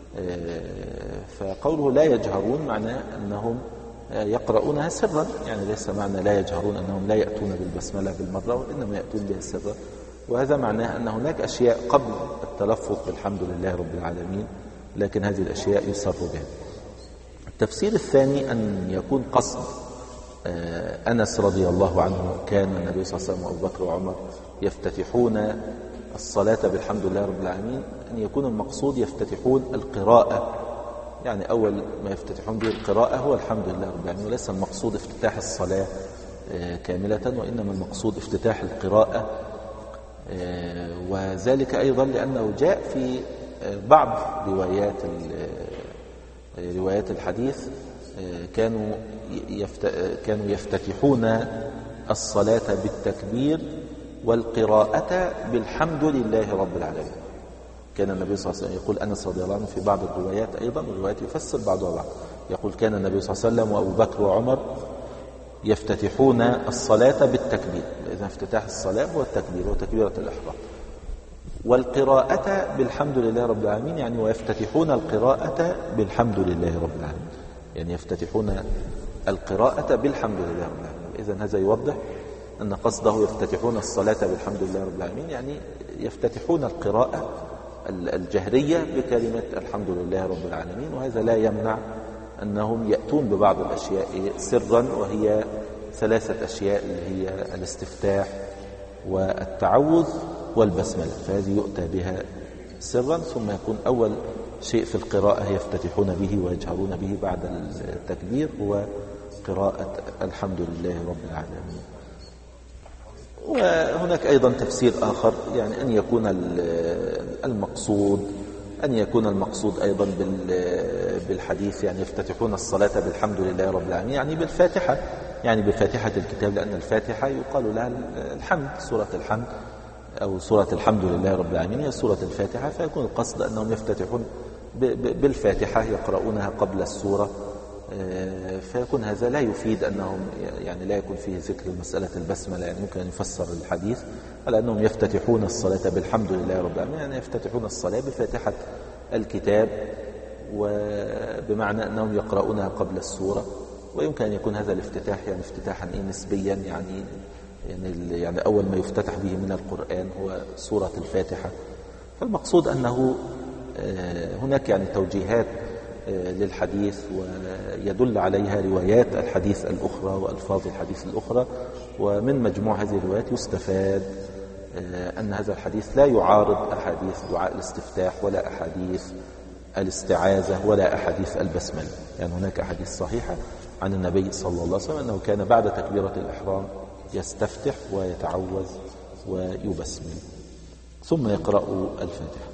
فقوله لا يجهرون معناه أنهم يقرؤونها سرا، يعني ليس معنى لا يجهرون أنهم لا يأتون بالبسملة بالمرة، وإنما يأتون بها سرا، وهذا معناه أن هناك أشياء قبل التلفظ بالحمد لله رب العالمين، لكن هذه الأشياء يسر بها. التفسير الثاني أن يكون قصد أنس رضي الله عنه كان النبي صلى الله عليه وسلم وأبو بكر وعمر يفتتحون الصلاة بالحمد لله رب العالمين، أن يكون المقصود يفتتحون القراءة يعني أول ما يفتتحون به القراءة هو الحمد لله رب العالمين، وليس المقصود افتتاح الصلاة كاملة، وإنما المقصود افتتاح القراءة. وذلك أيضا لأنه جاء في بعض روايات روايات الحديث كانوا كانوا يفتتحون الصلاة بالتكبير والقراءة بالحمد لله رب العالمين. كان النبي صلى الله عليه وسلم يقول أنس رضي الله عنه في بعض الروايات أيضا، الروايات يفسر بعضها بعض، يقول كان النبي صلى الله عليه وسلم وأبو بكر وعمر يفتتحون الصلاة بالتكبير. إذا افتتاح الصلاة هو التكبير وتكبيرة الإحرام، والقراءة بالحمد لله رب العالمين، يعني ويفتتحون القراءة بالحمد لله رب العالمين، يعني يفتتحون القراءة بالحمد لله رب العالمين. إذن هذا يوضح أن قصده يفتتحون الصلاة بالحمد لله رب العالمين، يعني يفتتحون القراءة الجهرية بكلمة الحمد لله رب العالمين. وهذا لا يمنع أنهم يأتون ببعض الأشياء سرا، وهي ثلاثة أشياء اللي هي الاستفتاح والتعوذ والبسملة، فهذه يؤتى بها سرا، ثم يكون أول شيء في القراءة يفتتحون به ويجهرون به بعد التكبير هو قراءة الحمد لله رب العالمين. وهناك أيضا تفسير آخر، يعني أن يكون المقصود أن يكون المقصود أيضا بالحديث يعني يفتتحون الصلاة بالحمد لله رب العالمين، يعني بالفاتحة، يعني بفاتحة الكتاب، لأن الفاتحة يقال لها الحمد، سورة الحمد أو سورة الحمد لله رب العالمين هي سورة الفاتحة، فيكون القصد أنهم يفتتحون بالفاتحة يقرؤونها قبل السورة، فيكون هذا لا يفيد أنهم يعني لا يكون فيه ذكر مسألة البسملة، يعني ممكن أن يفسر الحديث على أنهم يفتتحون الصلاة بالحمد لله رب العالمين، يعني يفتتحون الصلاة بفاتحة الكتاب، وبمعنى أنهم يقرؤونها قبل السورة. ويمكن أن يكون هذا الافتتاح يعني افتتاحا إيه نسبيا، يعني يعني يعني أول ما يفتتح به من القرآن هو سورة الفاتحة. فالمقصود أنه هناك يعني توجيهات للحديث ويدل عليها روايات الحديث الأخرى وألفاظ الحديث الأخرى، ومن مجموع هذه الروايات يستفاد أن هذا الحديث لا يعارض أحاديث دعاء الاستفتاح ولا أحاديث الاستعاذة ولا أحاديث البسملة. يعني هناك أحاديث صحيحة عن النبي صلى الله عليه وسلم أنه كان بعد تكبيرة الإحرام يستفتح ويتعوذ ويبسمل ثم يقرأ الفاتحة.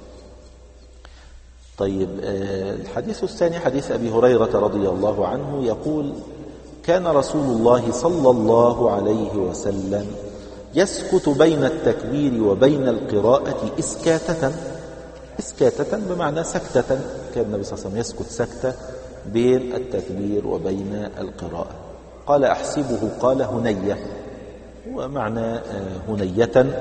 طيب، الحديث الثاني حديث أبي هريرة رضي الله عنه يقول: كان رسول الله صلى الله عليه وسلم يسكت بين التكبير وبين القراءة إسكاتة. إسكاتة بمعنى سكتة، كان النبي صلى الله عليه وسلم يسكت سكتة بين التكبير وبين القراءة. قال أحسبه قال هنية، ومعنى هنية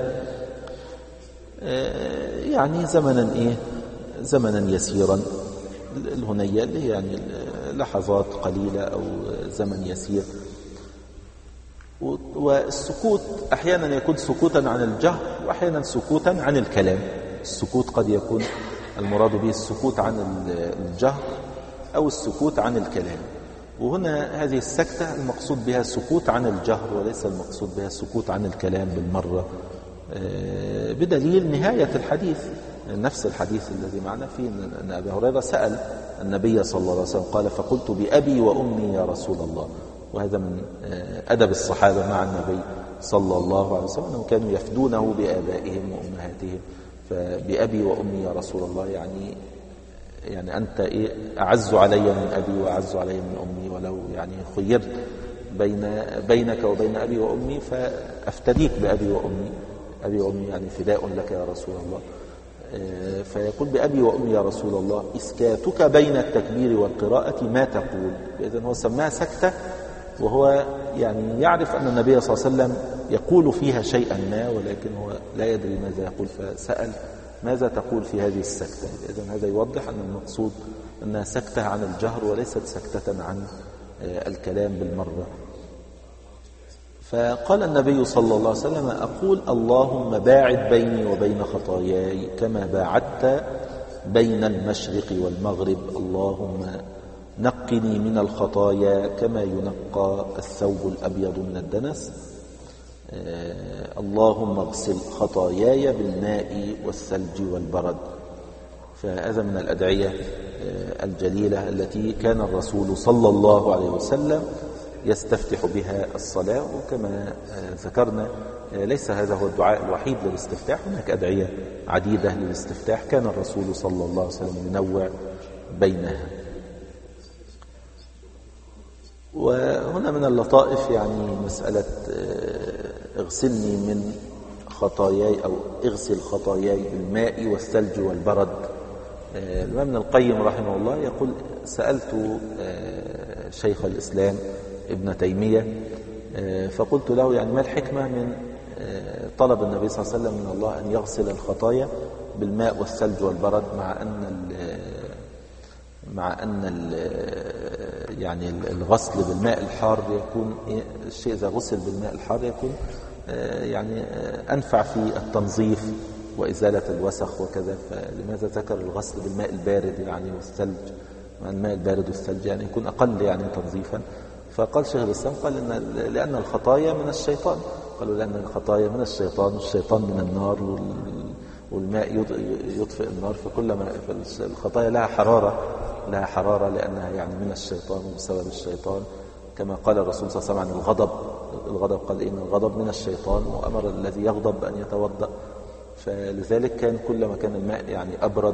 يعني زمنا إيه زمنا يسيرا. الهنية اللي هي يعني لحظات قليلة أو زمن يسير. والسكوت أحيانا يكون سكوتا عن الجهر، وأحيانا سكوتا عن الكلام. السكوت قد يكون المراد به السكوت عن الجهر أو السكوت عن الكلام، وهنا هذه السكتة المقصود بها السكوت عن الجهر وليس المقصود بها السكوت عن الكلام بالمرة، بدليل نهاية الحديث، نفس الحديث الذي معنا فيه أن أبي هريرة سأل النبي صلى الله عليه وسلم قال: فقلت بأبي وأمي يا رسول الله. وهذا من أدب الصحابة مع النبي صلى الله عليه وسلم، أنهم كانوا يفدونه بآبائهم وأمهاتهم. فبأبي وأمي يا رسول الله يعني يعني أنت إيه أعز علي من أبي وأعز علي من أمي، ولو يعني خيرت بين بينك وبين أبي وأمي فأفتديك بأبي وأمي. أبي وأمي يعني فداء لك يا رسول الله. فيقول: بأبي وأمي يا رسول الله، إسكاتك بين التكبير والقراءة ما تقول. إذن هو سماها سكتة، وهو يعني يعرف أن النبي صلى الله عليه وسلم يقول فيها شيئا ما، ولكن هو لا يدري ماذا يقول، فسأل: ماذا تقول في هذه السكتة؟ إذن هذا يوضح أن المقصود أنها سكتة عن الجهر وليست سكتة عن الكلام بالمرة. فقال النبي صلى الله عليه وسلم: أقول اللهم باعد بيني وبين خطاياي كما باعدت بين المشرق والمغرب، اللهم نقني من الخطايا كما ينقى الثوب الأبيض من الدنس، اللهم اغسل خطاياي بالماء والثلج والبرد. فهذا من الأدعية الجليلة التي كان الرسول صلى الله عليه وسلم يستفتح بها الصلاة. وكما ذكرنا ليس هذا هو الدعاء الوحيد للاستفتاح، هناك أدعية عديدة للاستفتاح كان الرسول صلى الله عليه وسلم ينوع بينها. وهنا من اللطائف يعني مسألة اغسلني من خطاياي أو اغسل خطاياي بالماء والثلج والبرد. الإمام ابن القيم رحمه الله يقول سألت شيخ الإسلام ابن تيمية فقلت له يعني ما الحكمة من طلب النبي صلى الله عليه وسلم من الله أن يغسل الخطايا بالماء والثلج والبرد، مع أن مع أن يعني الغسل بالماء الحار يكون الشيء إذا غسل بالماء الحار يكون يعني أنفع في التنظيف وإزالة الوسخ وكذا، فلماذا ذكر الغسل بالماء البارد يعني والثلج؟ مع الماء البارد والثلج يعني يكون أقل يعني تنظيفا. فقال شيخ الإسلام قال إن لأن الخطايا من الشيطان، قالوا لأن الخطايا من الشيطان والشيطان من النار والماء يطفئ النار، فكلما الخطايا لها حرارة لها حرارة لأنها يعني من الشيطان وبسبب الشيطان، كما قال الرسول صلى الله عليه وسلم عن الغضب الغضب قال إن الغضب من الشيطان وأمر الذي يغضب أن يتوضأ. فلذلك كان كلما كان الماء يعني أبرد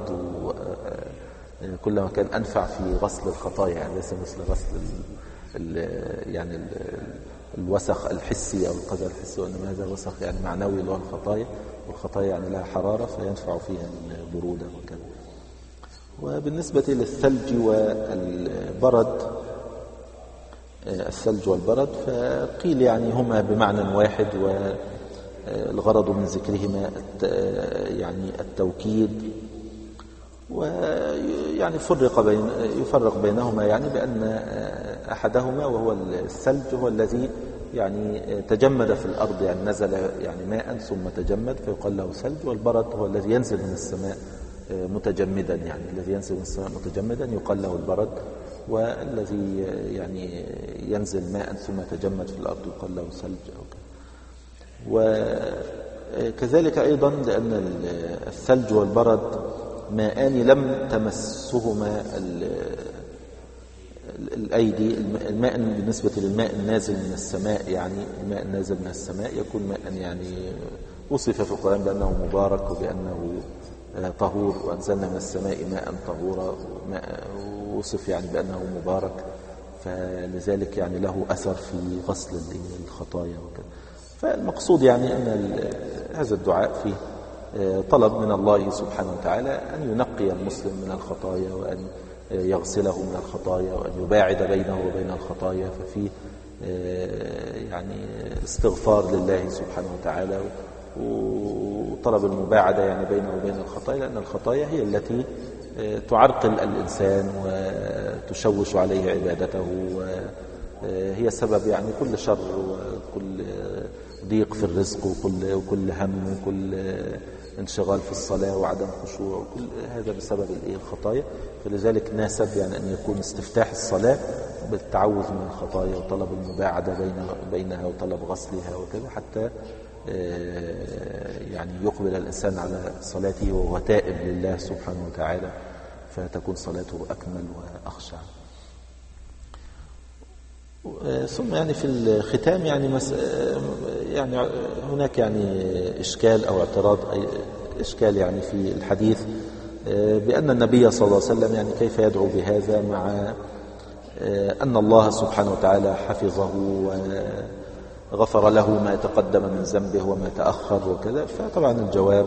وكلما كان أنفع في غسل الخطايا، يعني ليس مثل غسل ال ال يعني ال الوسخ الحسي أو القذى الحسي، وإنما هذا وسخ يعني معنوي اللي هو الخطايا، والخطايا يعني لها حرارة فينفع فيها البرودة وكذا. وبالنسبة للثلج والبرد الثلج والبرد فقيل يعني هما بمعنى واحد، والغرض من ذكرهما يعني التوكيد، ويعني فرق بين يفرق بينهما يعني بأن أحدهما وهو الثلج هو الذي يعني تجمد في الأرض، يعني نزل يعني ماء ثم تجمد فيقال له ثلج، والبرد هو الذي ينزل من السماء متجمدا، يعني الذي ينزل من السماء متجمدا يقال له البرد، والذي يعني ينزل ماء ثم تجمد في الأرض يقال له ثلج أو كذا. وكذلك أيضا لأن الثلج والبرد ماءان لم تمسهما الأيدي. الماء بالنسبة للماء النازل من السماء، يعني الماء النازل من السماء يكون ماء يعني وصف في القرآن بأنه مبارك وبأنه طهور، وأنزلنا من السماء ماء طهورا، وصف يعني بأنه مبارك، فلذلك يعني له أثر في غسل الخطايا وكذا. فالمقصود يعني أن هذا الدعاء فيه طلب من الله سبحانه وتعالى أن ينقي المسلم من الخطايا، وأن يغسله من الخطايا، وأن يباعد بينه وبين الخطايا، ففيه يعني استغفار لله سبحانه وتعالى وطلب المباعدة يعني بينه وبين الخطايا، لأن الخطايا هي التي تعرقل الإنسان وتشوش عليه عبادته، وهي سبب يعني كل شر وكل ضيق في الرزق وكل, وكل هم وكل انشغال في الصلاة وعدم خشوع، وكل هذا بسبب الخطايا. فلذلك ناسب يعني أن يكون استفتاح الصلاة بالتعوذ من الخطايا وطلب المباعدة بينها وطلب غسلها وكذا، حتى يعني يقبل الإنسان على صلاته وهو تائب لله سبحانه وتعالى، فتكون صلاته أكمل وأخشع. ثم يعني في الختام يعني مس... يعني هناك يعني إشكال أو اعتراض إشكال يعني في الحديث بأن النبي صلى الله عليه وسلم يعني كيف يدعو بهذا مع أن الله سبحانه وتعالى حفظه وغفر له ما تقدم من ذنبه وما تأخر وكذا. فطبعا الجواب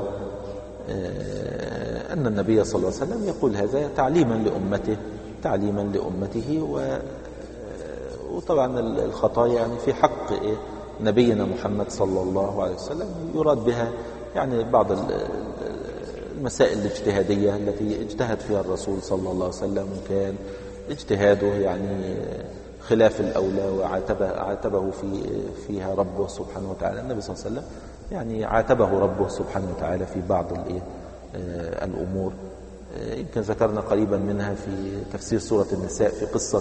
أن النبي صلى الله عليه وسلم يقول هذا تعليما لأمته تعليما لأمته و وطبعا الخطايا يعني في حق نبينا محمد صلى الله عليه وسلم يراد بها يعني بعض المسائل الاجتهادية التي اجتهد فيها الرسول صلى الله عليه وسلم، وكان اجتهاده يعني خلاف الأولى وعاتبه عاتبه في فيها ربه سبحانه وتعالى. النبي صلى الله عليه وسلم يعني عاتبه ربه سبحانه وتعالى في بعض الأمور، يمكن ذكرنا قريبا منها في تفسير سورة النساء في قصة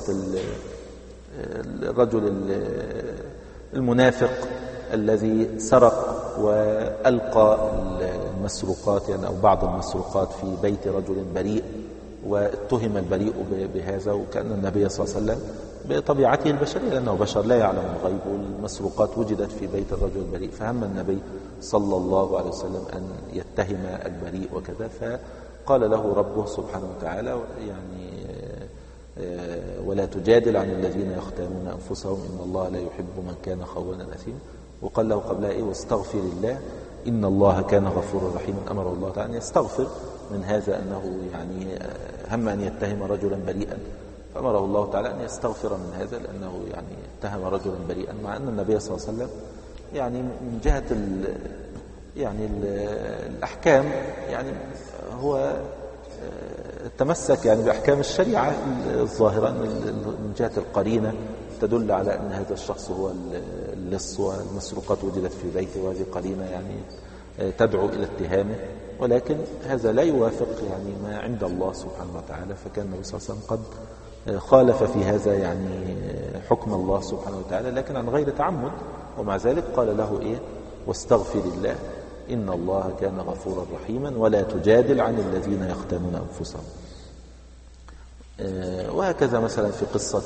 الرجل المنافق الذي سرق وألقى مسروقات يعني أو بعض المسروقات في بيت رجل بريء، واتهم البريء بهذا، وكأن النبي صلى الله عليه وسلم بطبيعته البشرية لأنه بشر لا يعلم الغيب، والمسروقات وجدت في بيت الرجل البريء، فهم النبي صلى الله عليه وسلم أن يتهم البريء وكذا، فقال له ربه سبحانه وتعالى يعني ولا تجادل عن الذين يختانون أنفسهم إن الله لا يحب من كان خوانا أثيما. وقال له قبلها إيه واستغفر الله إن الله كان غفورا رحيما. أمر الله تعالى أن يستغفر من هذا أنه يعني هم أن يتهم رجلا بريئا، فأمره الله تعالى أن يستغفر من هذا لأنه يعني اتهم رجلا بريئا، مع أن النبي صلى الله عليه وسلم يعني من جهة ال يعني ال الأحكام يعني هو تمسك يعني بأحكام الشريعة الظاهرة من جهة القرينة تدل على أن هذا الشخص هو اللص والمسروقات وجدت في بيته، وهذه قرينة يعني تدعو إلى اتهامه، ولكن هذا لا يوافق يعني ما عند الله سبحانه وتعالى، فكان النبي صلى الله عليه وسلم قد خالف في هذا يعني حكم الله سبحانه وتعالى لكن عن غير تعمد، ومع ذلك قال له إيه واستغفر الله إن الله كان غفورا رحيما ولا تجادل عن الذين يختانون أنفسهم. وهكذا مثلا في قصة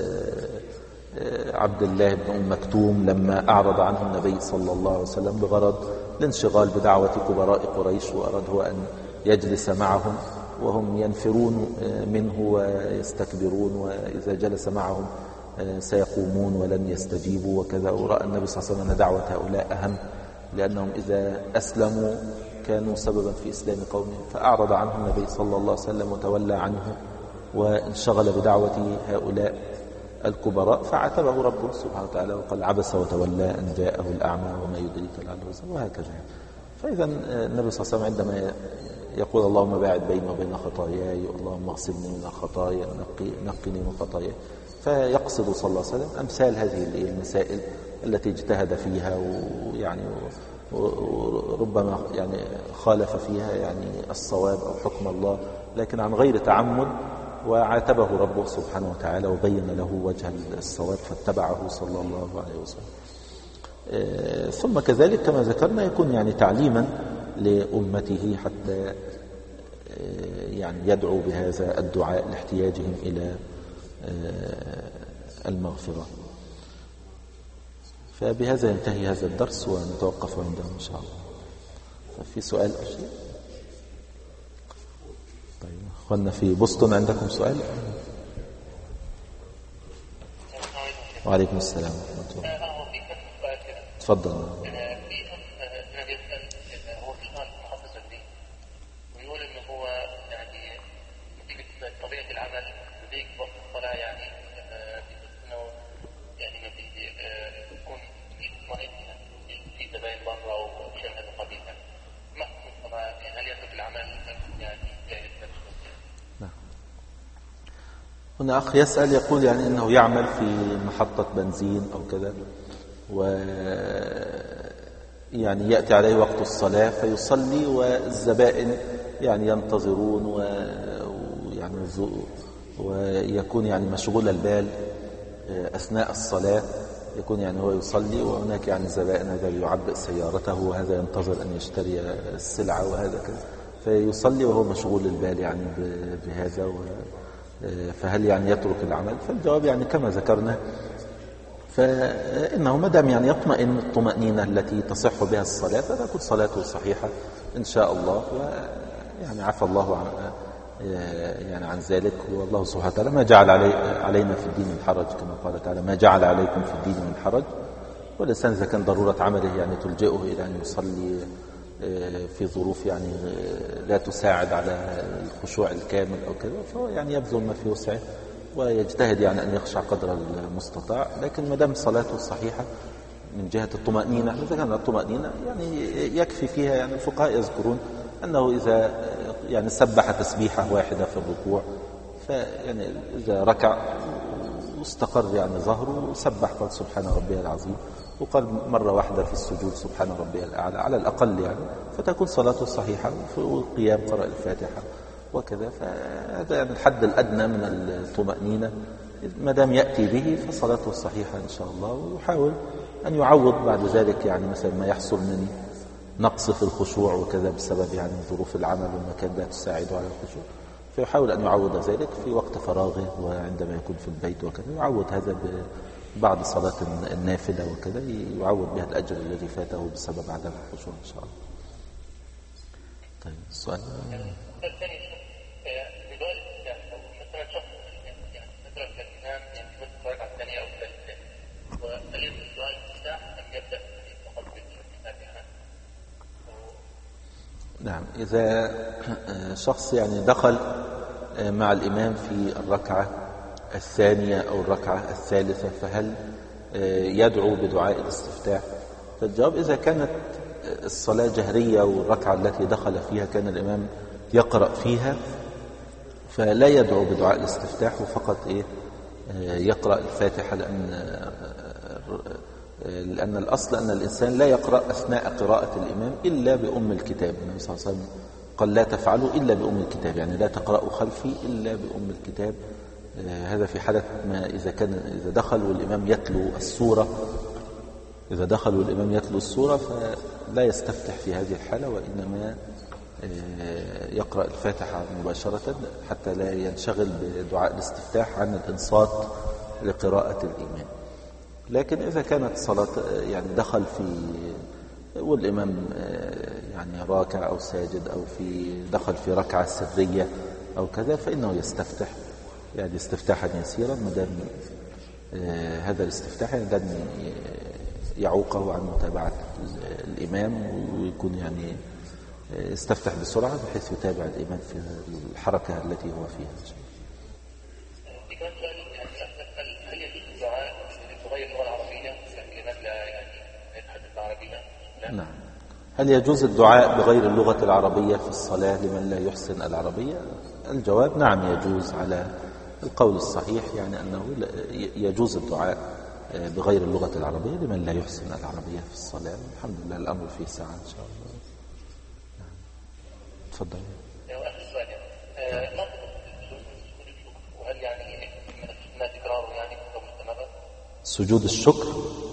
عبد الله بن أم مكتوم لما أعرض عنه النبي صلى الله عليه وسلم بغرض الانشغال بدعوة كبراء قريش، وأراد هو أن يجلس معهم وهم ينفرون منه ويستكبرون، وإذا جلس معهم سيقومون ولن يستجيبوا وكذا، ورأى النبي صلى الله عليه وسلم أن دعوة هؤلاء أهم لأنهم إذا أسلموا كانوا سببا في إسلام قومهم، فأعرض عنه النبي صلى الله عليه وسلم وتولى عنه وانشغل بدعوة هؤلاء الكبراء، فعاتبه ربه سبحانه وتعالى وقال عبس وتولى أن جاءه الأعمى وما يدريك لعله يزكى، وهكذا. فإذا النبي صلى الله عليه وسلم عندما يقول اللهم باعد بيني وبين خطاياي، اللهم اغسلني من الخطايا، نقي نقني من خطاياي، فيقصد صلى الله عليه وسلم أمثال هذه المسائل التي اجتهد فيها ويعني وربما يعني خالف فيها يعني الصواب أو حكم الله لكن عن غير تعمد، وعاتبه ربه سبحانه وتعالى وبين له وجه الصواب فاتبعه صلى الله عليه وسلم. ثم كذلك كما ذكرنا يكون يعني تعليما لأمته حتى يعني يدعو بهذا الدعاء لاحتياجهم إلى المغفرة. فبهذا ينتهي هذا الدرس ونتوقف عنده إن شاء الله. في سؤال أو شيء؟ طيب أخوانا في بوسطن عندكم سؤال؟ وعليكم السلام ورحمة الله. تفضل. هنا أخ يسأل يقول يعني أنه يعمل في محطة بنزين أو كذا، و يعني يأتي عليه وقت الصلاة فيصلي والزبائن يعني ينتظرون ويعني ويكون يعني مشغول البال أثناء الصلاة، يكون يعني هو يصلي وهناك يعني زبائن، هذا يعبئ سيارته وهذا ينتظر أن يشتري السلعة وهذا كذا، فيصلي وهو مشغول البال يعني بهذا، فهل يعني يترك العمل؟ فالجواب يعني كما ذكرنا فإنه مدام يعني يطمئن الطمأنينة التي تصح بها الصلاة فتكون صلاته صحيحة إن شاء الله، ويعني عفى الله عن يعني عن ذلك. والله سبحانه وتعالى ما جعل علي علينا في الدين من حرج، كما قال تعالى ما جعل عليكم في الدين من حرج، والإنسان إذا كان ضرورة عمله يعني تلجئه إلى أن يصلي في ظروف يعني لا تساعد على الخشوع الكامل أو كذا، فهو يعني يبذل ما في وسعه ويجتهد يعني أن يخشع قدر المستطاع، لكن ما دام صلاته صحيحة من جهة الطمأنينة، إذا كان الطمأنينة يعني يكفي فيها، يعني الفقهاء يذكرون أنه إذا يعني سبح تسبيحة واحدة في الركوع، فيعني إذا ركع واستقر يعني ظهره سبح قال سبحان ربي العظيم، وقال مرة واحدة في السجود سبحان ربي الأعلى على الأقل يعني، فتكون صلاته صحيحة، وفي القيام قرأ الفاتحة وكذا، فهذا يعني الحد الأدنى من الطمأنينة، ما دام يأتي به فصلاته صحيحة إن شاء الله، ويحاول أن يعوض بعد ذلك يعني مثلا ما يحصل من نقص في الخشوع وكذا بسبب يعني ظروف العمل والمكان لا تساعده على الخشوع، فيحاول أن يعوض ذلك في وقت فراغه وعندما يكون في البيت وكذا، يعوض هذا ببعض صلاة النافلة وكذا، يعوض بها الأجر الذي فاته بسبب عدم الخشوع إن شاء الله. طيب السؤال نعم، إذا شخص يعني دخل مع الإمام في الركعة الثانية أو الركعة الثالثة، فهل يدعو بدعاء الاستفتاح؟ فالجواب إذا كانت الصلاة جهرية والركعة التي دخل فيها كان الإمام يقرأ فيها فلا يدعو بدعاء الاستفتاح، وفقط إيه يقرأ الفاتحة، لأن لأن الأصل أن الإنسان لا يقرأ أثناء قراءة الإمام إلا بأم الكتاب. النبي صلى الله عليه وسلم قال لا تفعلوا إلا بأم الكتاب، يعني لا تقرأوا خلفي إلا بأم الكتاب. هذا في حالة ما إذا كان إذا دخل والإمام يتلو السورة إذا دخل والإمام يتلو السورة فلا يستفتح في هذه الحالة، وإنما يقرأ الفاتحة مباشرة حتى لا ينشغل بدعاء الاستفتاح عن الإنصات لقراءة الإمام. لكن إذا كانت صلاة يعني دخل في والإمام يعني راكع أو ساجد أو في دخل في ركعة سرية أو كذا، فإنه يستفتح يعني استفتاحا يسيرا، مدام هذا الاستفتاح لن يعوقه عن متابعة الإمام، ويكون يعني يستفتح بسرعة بحيث يتابع الإمام في الحركة التي هو فيها. هل يجوز الدعاء بغير اللغة العربية لمن لا يعني يتحدث العربية؟ نعم. هل يجوز الدعاء بغير اللغة العربية في الصلاة لمن لا يحسن العربية؟ الجواب نعم يجوز، على القول الصحيح يعني أنه يجوز الدعاء بغير اللغة العربية لمن لا يحسن العربية في الصلاة. الحمد لله الأمر فيه ساعة إن شاء الله. تفضل. وهل يعني ما تكراره يعني أو مستمرة؟ سجود الشكر.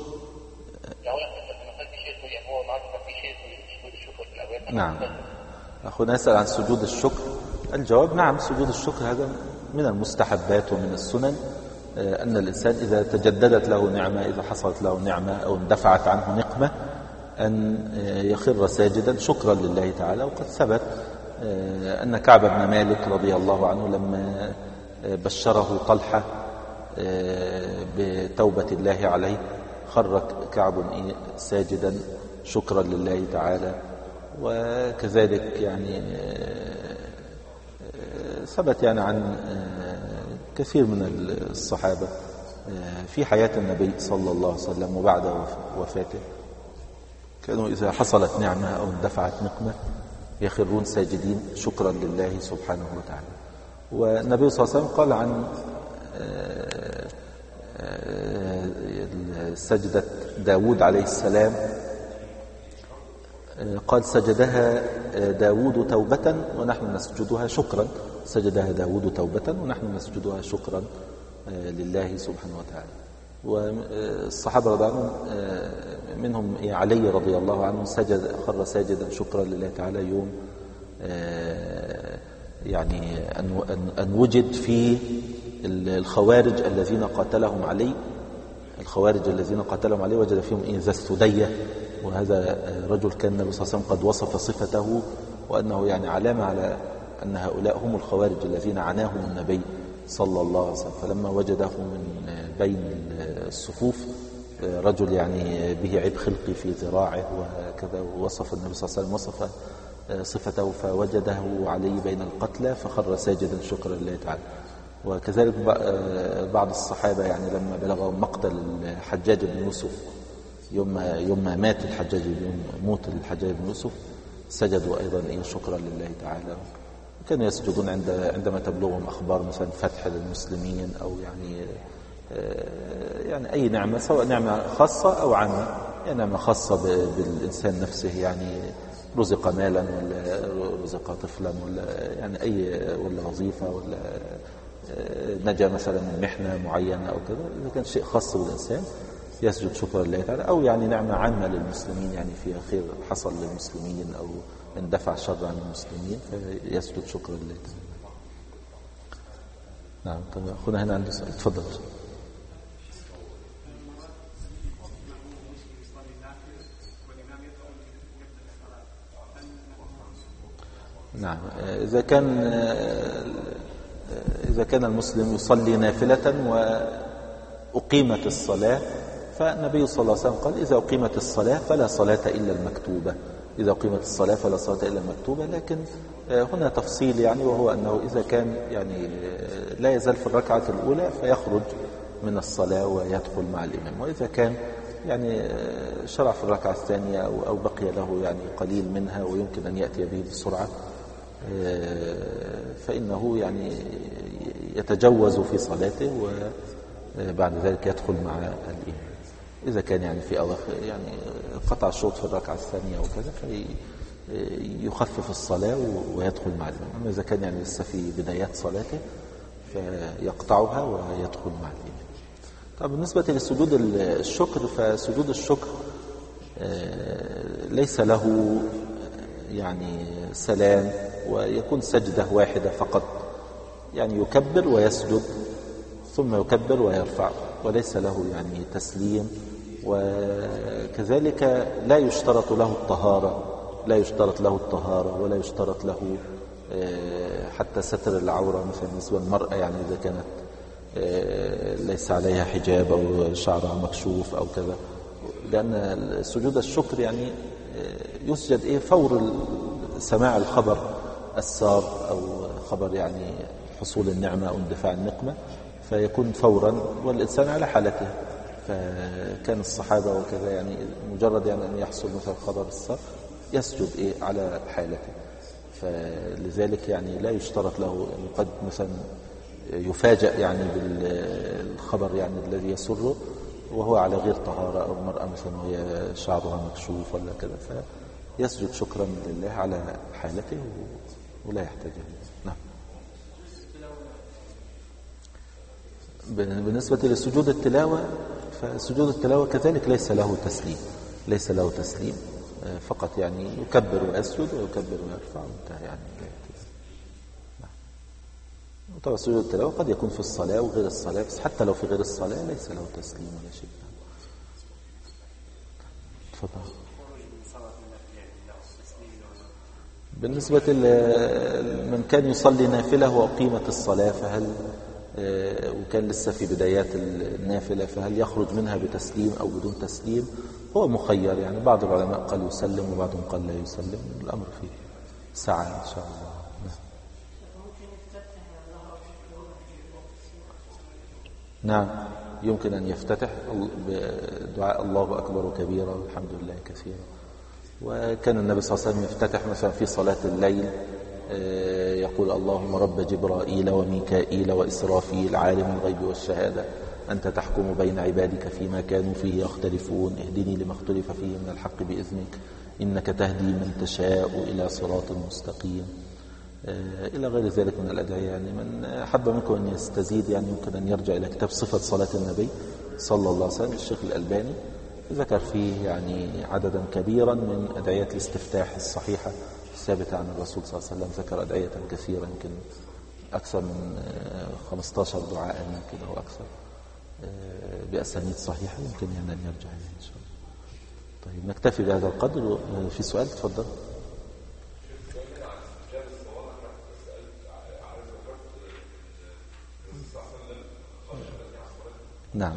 نعم، أخونا يسأل عن سجود الشكر. الجواب نعم، سجود الشكر هذا من المستحبات ومن السنن، أن الإنسان إذا تجددت له نعمة، إذا حصلت له نعمة أو اندفعت عنه نقمة، أن يخر ساجدا شكرا لله تعالى. وقد ثبت أن كعب بن مالك رضي الله عنه لما بشره طلحة بتوبة الله عليه خر كعب ساجدا شكرا لله تعالى. وكذلك يعني ثبت يعني عن كثير من الصحابة في حياة النبي صلى الله عليه وسلم وبعد وفاته كانوا إذا حصلت نعمة أو اندفعت نقمة يخرون ساجدين شكرا لله سبحانه وتعالى. والنبي صلى الله عليه وسلم قال عن سجدة داود عليه السلام، قال سجدها داود توبة ونحن نسجدها شكرا، سجدها داود توبة ونحن نسجدها شكرا لله سبحانه وتعالى. والصحابة رضي الله عنهم منهم علي رضي الله عنه سجد خر ساجدا شكرا لله تعالى يوم يعني أن وجد في الخوارج الذين قاتلهم علي الخوارج الذين قاتلهم عليه وجد فيهم إيه ذا الثدية، وهذا رجل كان النبي صلى الله عليه وسلم قد وصف صفته وأنه يعني علامة على أن هؤلاء هم الخوارج الذين عناهم النبي صلى الله عليه وسلم. فلما وجده من بين الصفوف رجل يعني به عيب خلقي في ذراعه وكذا، ووصف النبي صلى الله عليه وسلم وصف صفته فوجده علي بين القتلى فخر ساجدا شكرا لله تعالى. وكذلك بعض الصحابة يعني لما بلغوا مقتل الحجاج بن يوسف يوم يوم ما مات الحجاج بن موت الحجاج بن يوسف سجدوا أيضا إيه شكرا لله تعالى. كانوا يسجدون عند عندما تبلغهم أخبار مثلا فتح للمسلمين أو يعني يعني أي نعمة، سواء نعمة خاصة أو عامة، يعني نعمة خاصة بالإنسان نفسه يعني رزق مالا ولا رزق طفلا ولا يعني أي ولا وظيفة ولا نجا مثلا من محنة معينة أو كذا، إذا كان شيء خاص بالإنسان يسجد شكرا لله تعالى، أو يعني نعمة عامة للمسلمين، يعني فيها خير حصل للمسلمين أو اندفع شر عن المسلمين فيسجد شكرا لله تعالى. نعم. طيب أخونا هنا عنده سؤال، تفضل. نعم. إذا كان إذا كان المسلم يصلي نافلة وأقيمت الصلاة، فالنبي صلى الله عليه وسلم قال إذا أقيمت الصلاة فلا صلاة إلا المكتوبة، إذا أقيمت الصلاة فلا صلاة إلا المكتوبة. لكن هنا تفصيل يعني، وهو أنه إذا كان يعني لا يزال في الركعة الأولى فيخرج من الصلاة ويدخل مع الإمام، وإذا كان يعني شرع في الركعة الثانية أو بقي له يعني قليل منها ويمكن أن يأتي به بسرعة فإنه يعني يتجوز في صلاته وبعد ذلك يدخل مع الإمام. إذا كان يعني في أواخر يعني قطع الشوط في الركعة الثانية وكذا فيخفف الصلاة ويدخل مع الإمام. أما إذا كان يعني لسه في بدايات صلاته فيقطعها ويدخل مع الإمام. طب بالنسبة لسجود الشكر، فسجود الشكر ليس له يعني سلام، ويكون سجدة واحدة فقط، يعني يكبر ويسجد ثم يكبر ويرفع، وليس له يعني تسليم. وكذلك لا يشترط له الطهارة، لا يشترط له الطهارة ولا يشترط له حتى ستر العورة مثلا بالنسبة للمرأة، يعني إذا كانت ليس عليها حجاب أو شعرها مكشوف أو كذا، لأن سجود الشكر يعني يسجد إيه فور سماع الخبر السار أو خبر يعني حصول النعمة أو اندفاع النقمة، فيكون فورا والإنسان على حالته. فكان الصحابة وكذا يعني مجرد يعني أن يحصل مثلا خبر السار يسجد إيه على حالته. فلذلك يعني لا يشترط له، يعني قد مثلا يفاجأ يعني بالخبر يعني الذي يسره وهو على غير طهارة، أو المرأة مثلا وهي شعرها مكشوف ولا كذا، فيسجد شكرا لله على حالته ولا يحتاج. نعم. بالنسبة لسجود التلاوة، فسجود التلاوة كذلك ليس له تسليم، ليس له تسليم فقط يعني يكبر ويسجد ويكبر ويرفع وانتهى يعني. طبعا سجود التلاوة قد يكون في الصلاة وغير الصلاة، بس حتى لو في غير الصلاة ليس له تسليم ولا شيء. تفضل. بالنسبة لمن كان يصلي نافلة وأقيمت الصلاة، فهل وكان لسه في بدايات النافلة فهل يخرج منها بتسليم أو بدون تسليم؟ هو مخير يعني، بعض العلماء قال يسلم وبعضهم قال لا يسلم، الأمر فيه سعة إن شاء الله. نعم، يمكن أن يفتتح بدعاء الله أكبر كبيرا والحمد لله كثيرا. وكان النبي صلى الله عليه وسلم يفتتح مثلا في صلاة الليل يقول اللهم رب جبرائيل وميكائيل وإسرافيل عالم الغيب والشهادة أنت تحكم بين عبادك فيما كانوا فيه يختلفون اهدني لما اختلف فيه من الحق بإذنك إنك تهدي من تشاء إلى صراط مستقيم إلى غير ذلك من الأدعية. يعني من أحب منكم أن يستزيد يعني يمكن أن يرجع إلى كتاب صفة صلاة النبي صلى الله عليه وسلم الشيخ الألباني، ذكر فيه يعني عددا كبيرا من أدعية الاستفتاح الصحيحة الثابتة عن الرسول صلى الله عليه وسلم. ذكر أدعية كثيرة يمكن أكثر من خمسة عشر دعاء يمكن أو أكثر بأسانيد صحيحة، يمكن يعني أن يرجع إليه إن شاء الله. طيب نكتفي بهذا القدر. في سؤال؟ تفضل. نعم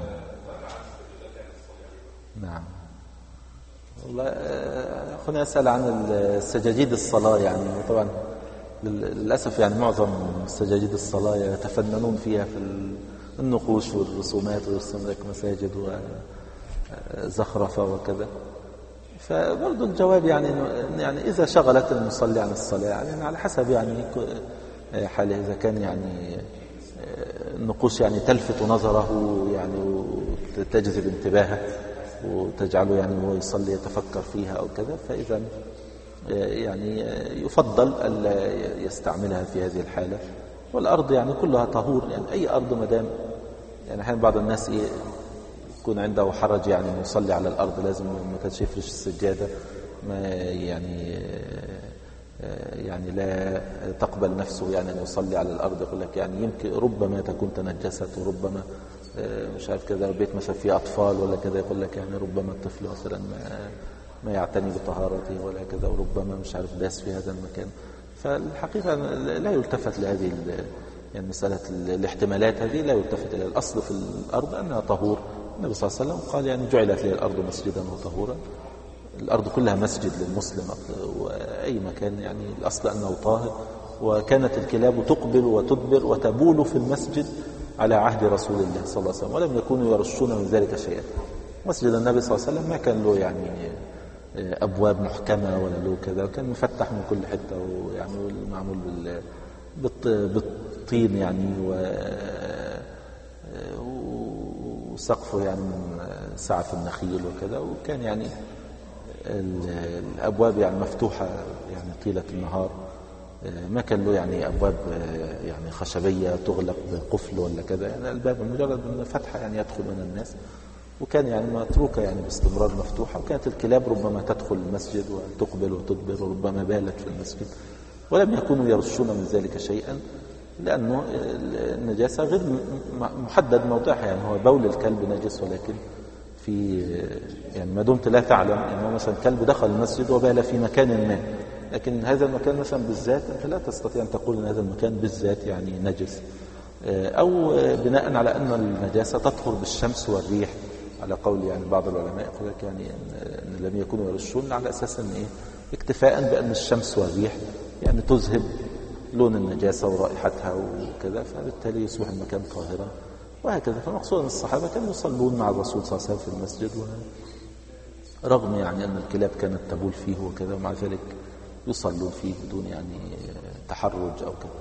نعم. والله أخونا أسأل عن السجاجيد الصلاة، يعني طبعا للأسف يعني معظم سجاجيد الصلاة يتفننون فيها في النقوش والرسومات ويرسم لك مساجد وزخرفة وكذا. فبرضو الجواب يعني يعني إذا شغلت المصلي عن الصلاة يعني على حسب يعني حاله، إذا كان يعني النقوش يعني تلفت نظره يعني وتجذب انتباهه وتجعله يعني هو يصلي يتفكر فيها أو كذا، فإذا يعني يفضل ألا يستعملها في هذه الحالة. والأرض يعني كلها طهور، يعني أي أرض مدام يعني أحيانا بعض الناس يكون عنده حرج يعني أن يصلي على الأرض لازم ما كانش يفرش السجادة، ما يعني يعني لا تقبل نفسه يعني أن يصلي على الأرض. يقول لك يعني يمكن ربما تكون تنجست وربما مش عارف كذا، بيت مثلا فيه أطفال ولا كذا، يقول لك يعني ربما الطفل مثلا ما, ما يعتني بطهارته ولا كذا، وربما مش عارف داس في هذا المكان. فالحقيقة لا يلتفت لهذه يعني مسألة الاحتمالات هذه، لا يلتفت إلى الأصل في الأرض أنها طهور. النبي صلى الله عليه وسلم قال يعني جعلت لي الأرض مسجدا وطهورا. الأرض كلها مسجد للمسلم وأي مكان، يعني الأصل أنه طاهر. وكانت الكلاب تقبل وتدبر وتبول في المسجد على عهد رسول الله صلى الله عليه وسلم، ولم يكونوا يرشون من ذلك شيئا. مسجد النبي صلى الله عليه وسلم ما كان له يعني أبواب محكمة ولا له كذا، كان مفتح من كل حتة، ويعني معمول بالطين يعني، وسقفه يعني من سعف النخيل وكذا، وكان يعني الأبواب يعني مفتوحة يعني طيلة النهار، ما كان له يعني أبواب يعني خشبية تغلق بقفل ولا كذا، يعني الباب مجرد من فتحة يعني يدخل من الناس، وكان يعني متروكة يعني باستمرار مفتوحة. وكانت الكلاب ربما تدخل المسجد وتقبل وتدبر، وربما بالت في المسجد، ولم يكونوا يرشون من ذلك شيئا، لأنه النجاسة غير محدد موضعها. يعني هو بول الكلب نجس، ولكن في يعني ما دمت لا تعلم أنه مثلا كلب دخل المسجد وبال في مكان ما، لكن هذا المكان مثلا بالذات أنت لا تستطيع أن تقول أن هذا المكان بالذات يعني نجس، أو بناء على أن النجاسة تطهر بالشمس والريح، على قول يعني بعض العلماء يقول لك يعني أن لم يكونوا يرشون على أساس أن إيه اكتفاء بأن الشمس والريح يعني تذهب لون النجاسة ورائحتها وكذا، فبالتالي يصبح المكان طاهرا وهكذا. فمقصود أن الصحابة كانوا يصلون مع الرسول صلى الله عليه وسلم في المسجد، ورغم يعني أن الكلاب كانت تبول فيه وكذا، ومع ذلك يصلون فيه بدون يعني تحرج أو كذا.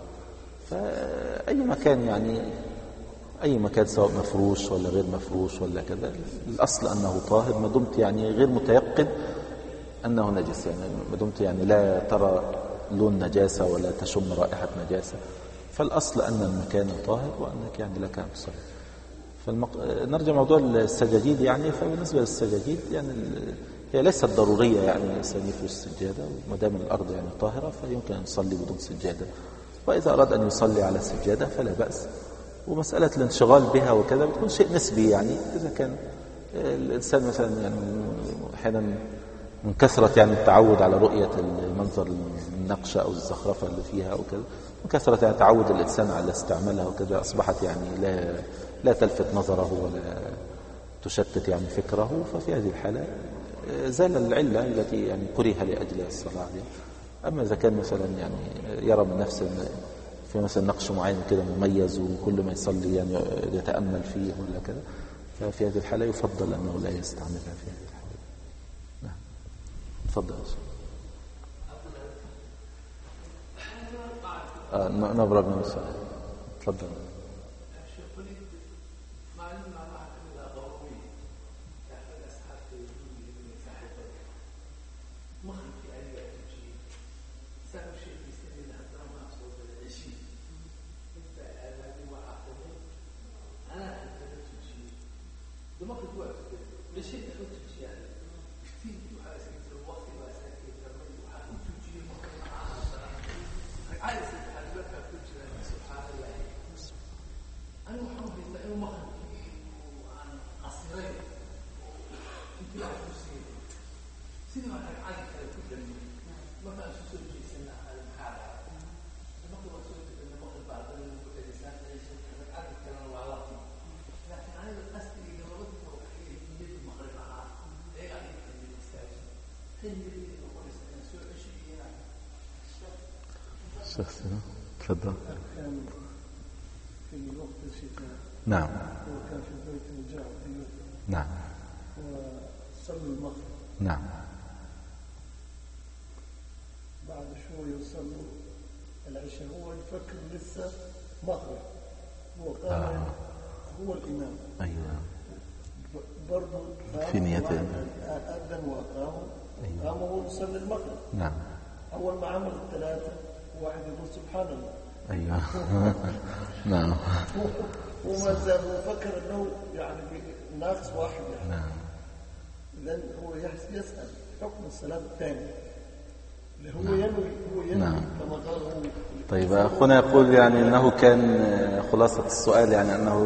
فأي مكان يعني أي مكان سواء مفروش ولا غير مفروش ولا كذا، الأصل أنه طاهر ما دمت يعني غير متيقن أنه نجس، يعني ما دمت يعني لا ترى لون نجاسة ولا تشم رائحة نجاسة، فالأصل أن المكان طاهر وأنك يعني لك أن تصلي. فالمق... نرجع موضوع السجاجيد. يعني فبالنسبة للسجاجيد يعني هي ليست ضرورية يعني الإنسان يفرش السجادة، وما دام الأرض يعني طاهرة فيمكن أن يصلي بدون سجادة، وإذا أراد أن يصلي على السجادة فلا بأس. ومسألة الانشغال بها وكذا بتكون شيء نسبي، يعني إذا كان الإنسان مثلا يعني أحيانا من كثرة يعني التعود على رؤية المنظر النقشة أو الزخرفة اللي فيها أو كذا، من كثرة يعني تعود الإنسان على استعمالها وكذا، أصبحت يعني لا لا تلفت نظره ولا تشتت يعني فكره، ففي هذه الحالة زال العلة التي يعني كره لأجل الصلاة عليه. أما إذا كان مثلا يعني يرى من نفسه في مثلا نقش معين كده مميز وكل ما يصلي يعني يتأمل فيه ولا كذا، ففي هذه الحالة يفضل أنه لا يستعملها في هذه الحالة. نعم تفضل. آه نبرة بن مسعود تفضل. شخصنا تفضل. كان في وقت الشتاء نعم وكان في بيت الجار نعم وصلوا المغرب نعم بعد شوي يصلوا العشاء، هو يفكر لسه مغرب، هو قال آه. هو الإمام أيوة برضه في نيته أذن وأقاموا قاموا وصلوا المغرب. نعم أول ما عمل الثلاثة واحد يقول سبحان الله، أيوة. نعم. وما زال مفكر أنه يعني ناقص واحد يعني. نعم. إذن هو يسأل حكم الصلاة الثاني اللي هو ينوي هو ينوي نعم. كما قال هو. طيب أخونا يقول يعني أنه كان خلاصة السؤال يعني أنه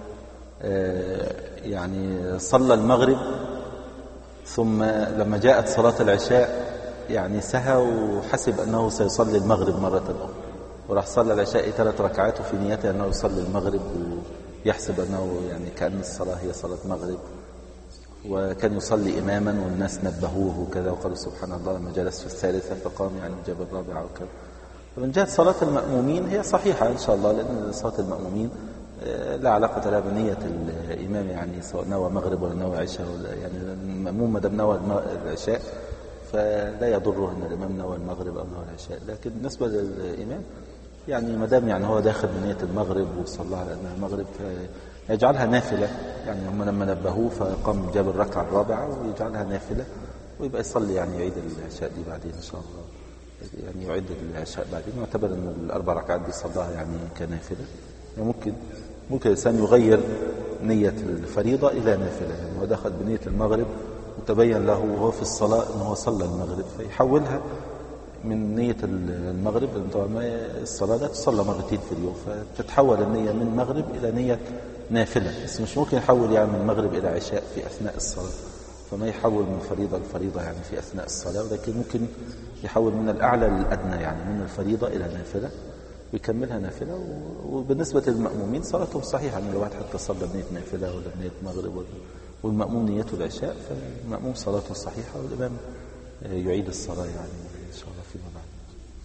يعني صلى المغرب ثم لما جاءت صلاة العشاء يعني سهى وحسب أنه سيصلي المغرب مرة أخرى وراح صلى العشاء ثلاث ركعات وفي نيته أنه يصلي المغرب ويحسب أنه يعني كأن الصلاة هي صلاة مغرب وكان يصلي إماما والناس نبهوه وكذا وقالوا سبحان الله لما جلس في الثالثة فقام يعني جاب الرابعة وكذا. فمن جهة صلاة المأمومين هي صحيحة إن شاء الله لأن صلاة المأمومين لا علاقة لها بنية الإمام يعني سواء نوى مغرب ولا نوى عشاء ولا يعني المأموم ما دام نوى العشاء فلا يضره أن الإمام نوى المغرب أو نوى العشاء. لكن بالنسبة للإمام يعني ما دام يعني هو داخل بنية المغرب وصلى على أنها المغرب فيجعلها نافلة يعني هم لما نبهوه فقام جاب الركعة الرابعة ويجعلها نافلة ويبقى يصلي يعني يعيد العشاء دي بعدين إن شاء الله يعني يعيد العشاء بعدين يعتبر أن الأربع ركعات دي صلاها يعني كنافلة. يعني ممكن ممكن الإنسان يغير نية الفريضة إلى نافلة يعني هو دخل بنية المغرب وتبين له وهو في الصلاة أنه صلى المغرب فيحولها من نية المغرب طبعا الصلاة لا تصلى مرتين في اليوم فتتحول النية من مغرب إلى نية نافلة بس مش ممكن يحول يعني من المغرب إلى عشاء في أثناء الصلاة فما يحول من فريضة لفريضة يعني في أثناء الصلاة ولكن ممكن يحول من الأعلى للأدنى يعني من الفريضة إلى نافلة ويكملها نافلة. وبالنسبة للمأمومين صلاتهم صحيحة يعني لو واحد حتى صلى بنية نافلة ولا بنية مغرب والمأموم نيته العشاء فالمأموم صلاته صحيحة والإمام يعيد الصلاة يعني إن شاء الله فيما بعد.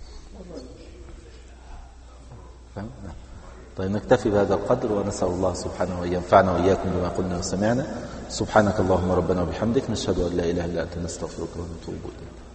فهم؟ طيب نكتفي بهذا القدر ونسأل الله سبحانه أن ينفعنا وإياكم بما قلنا وسمعنا. سبحانك اللهم ربنا وبحمدك نشهد أن لا إله إلا أنت نستغفرك ونتوب إليك.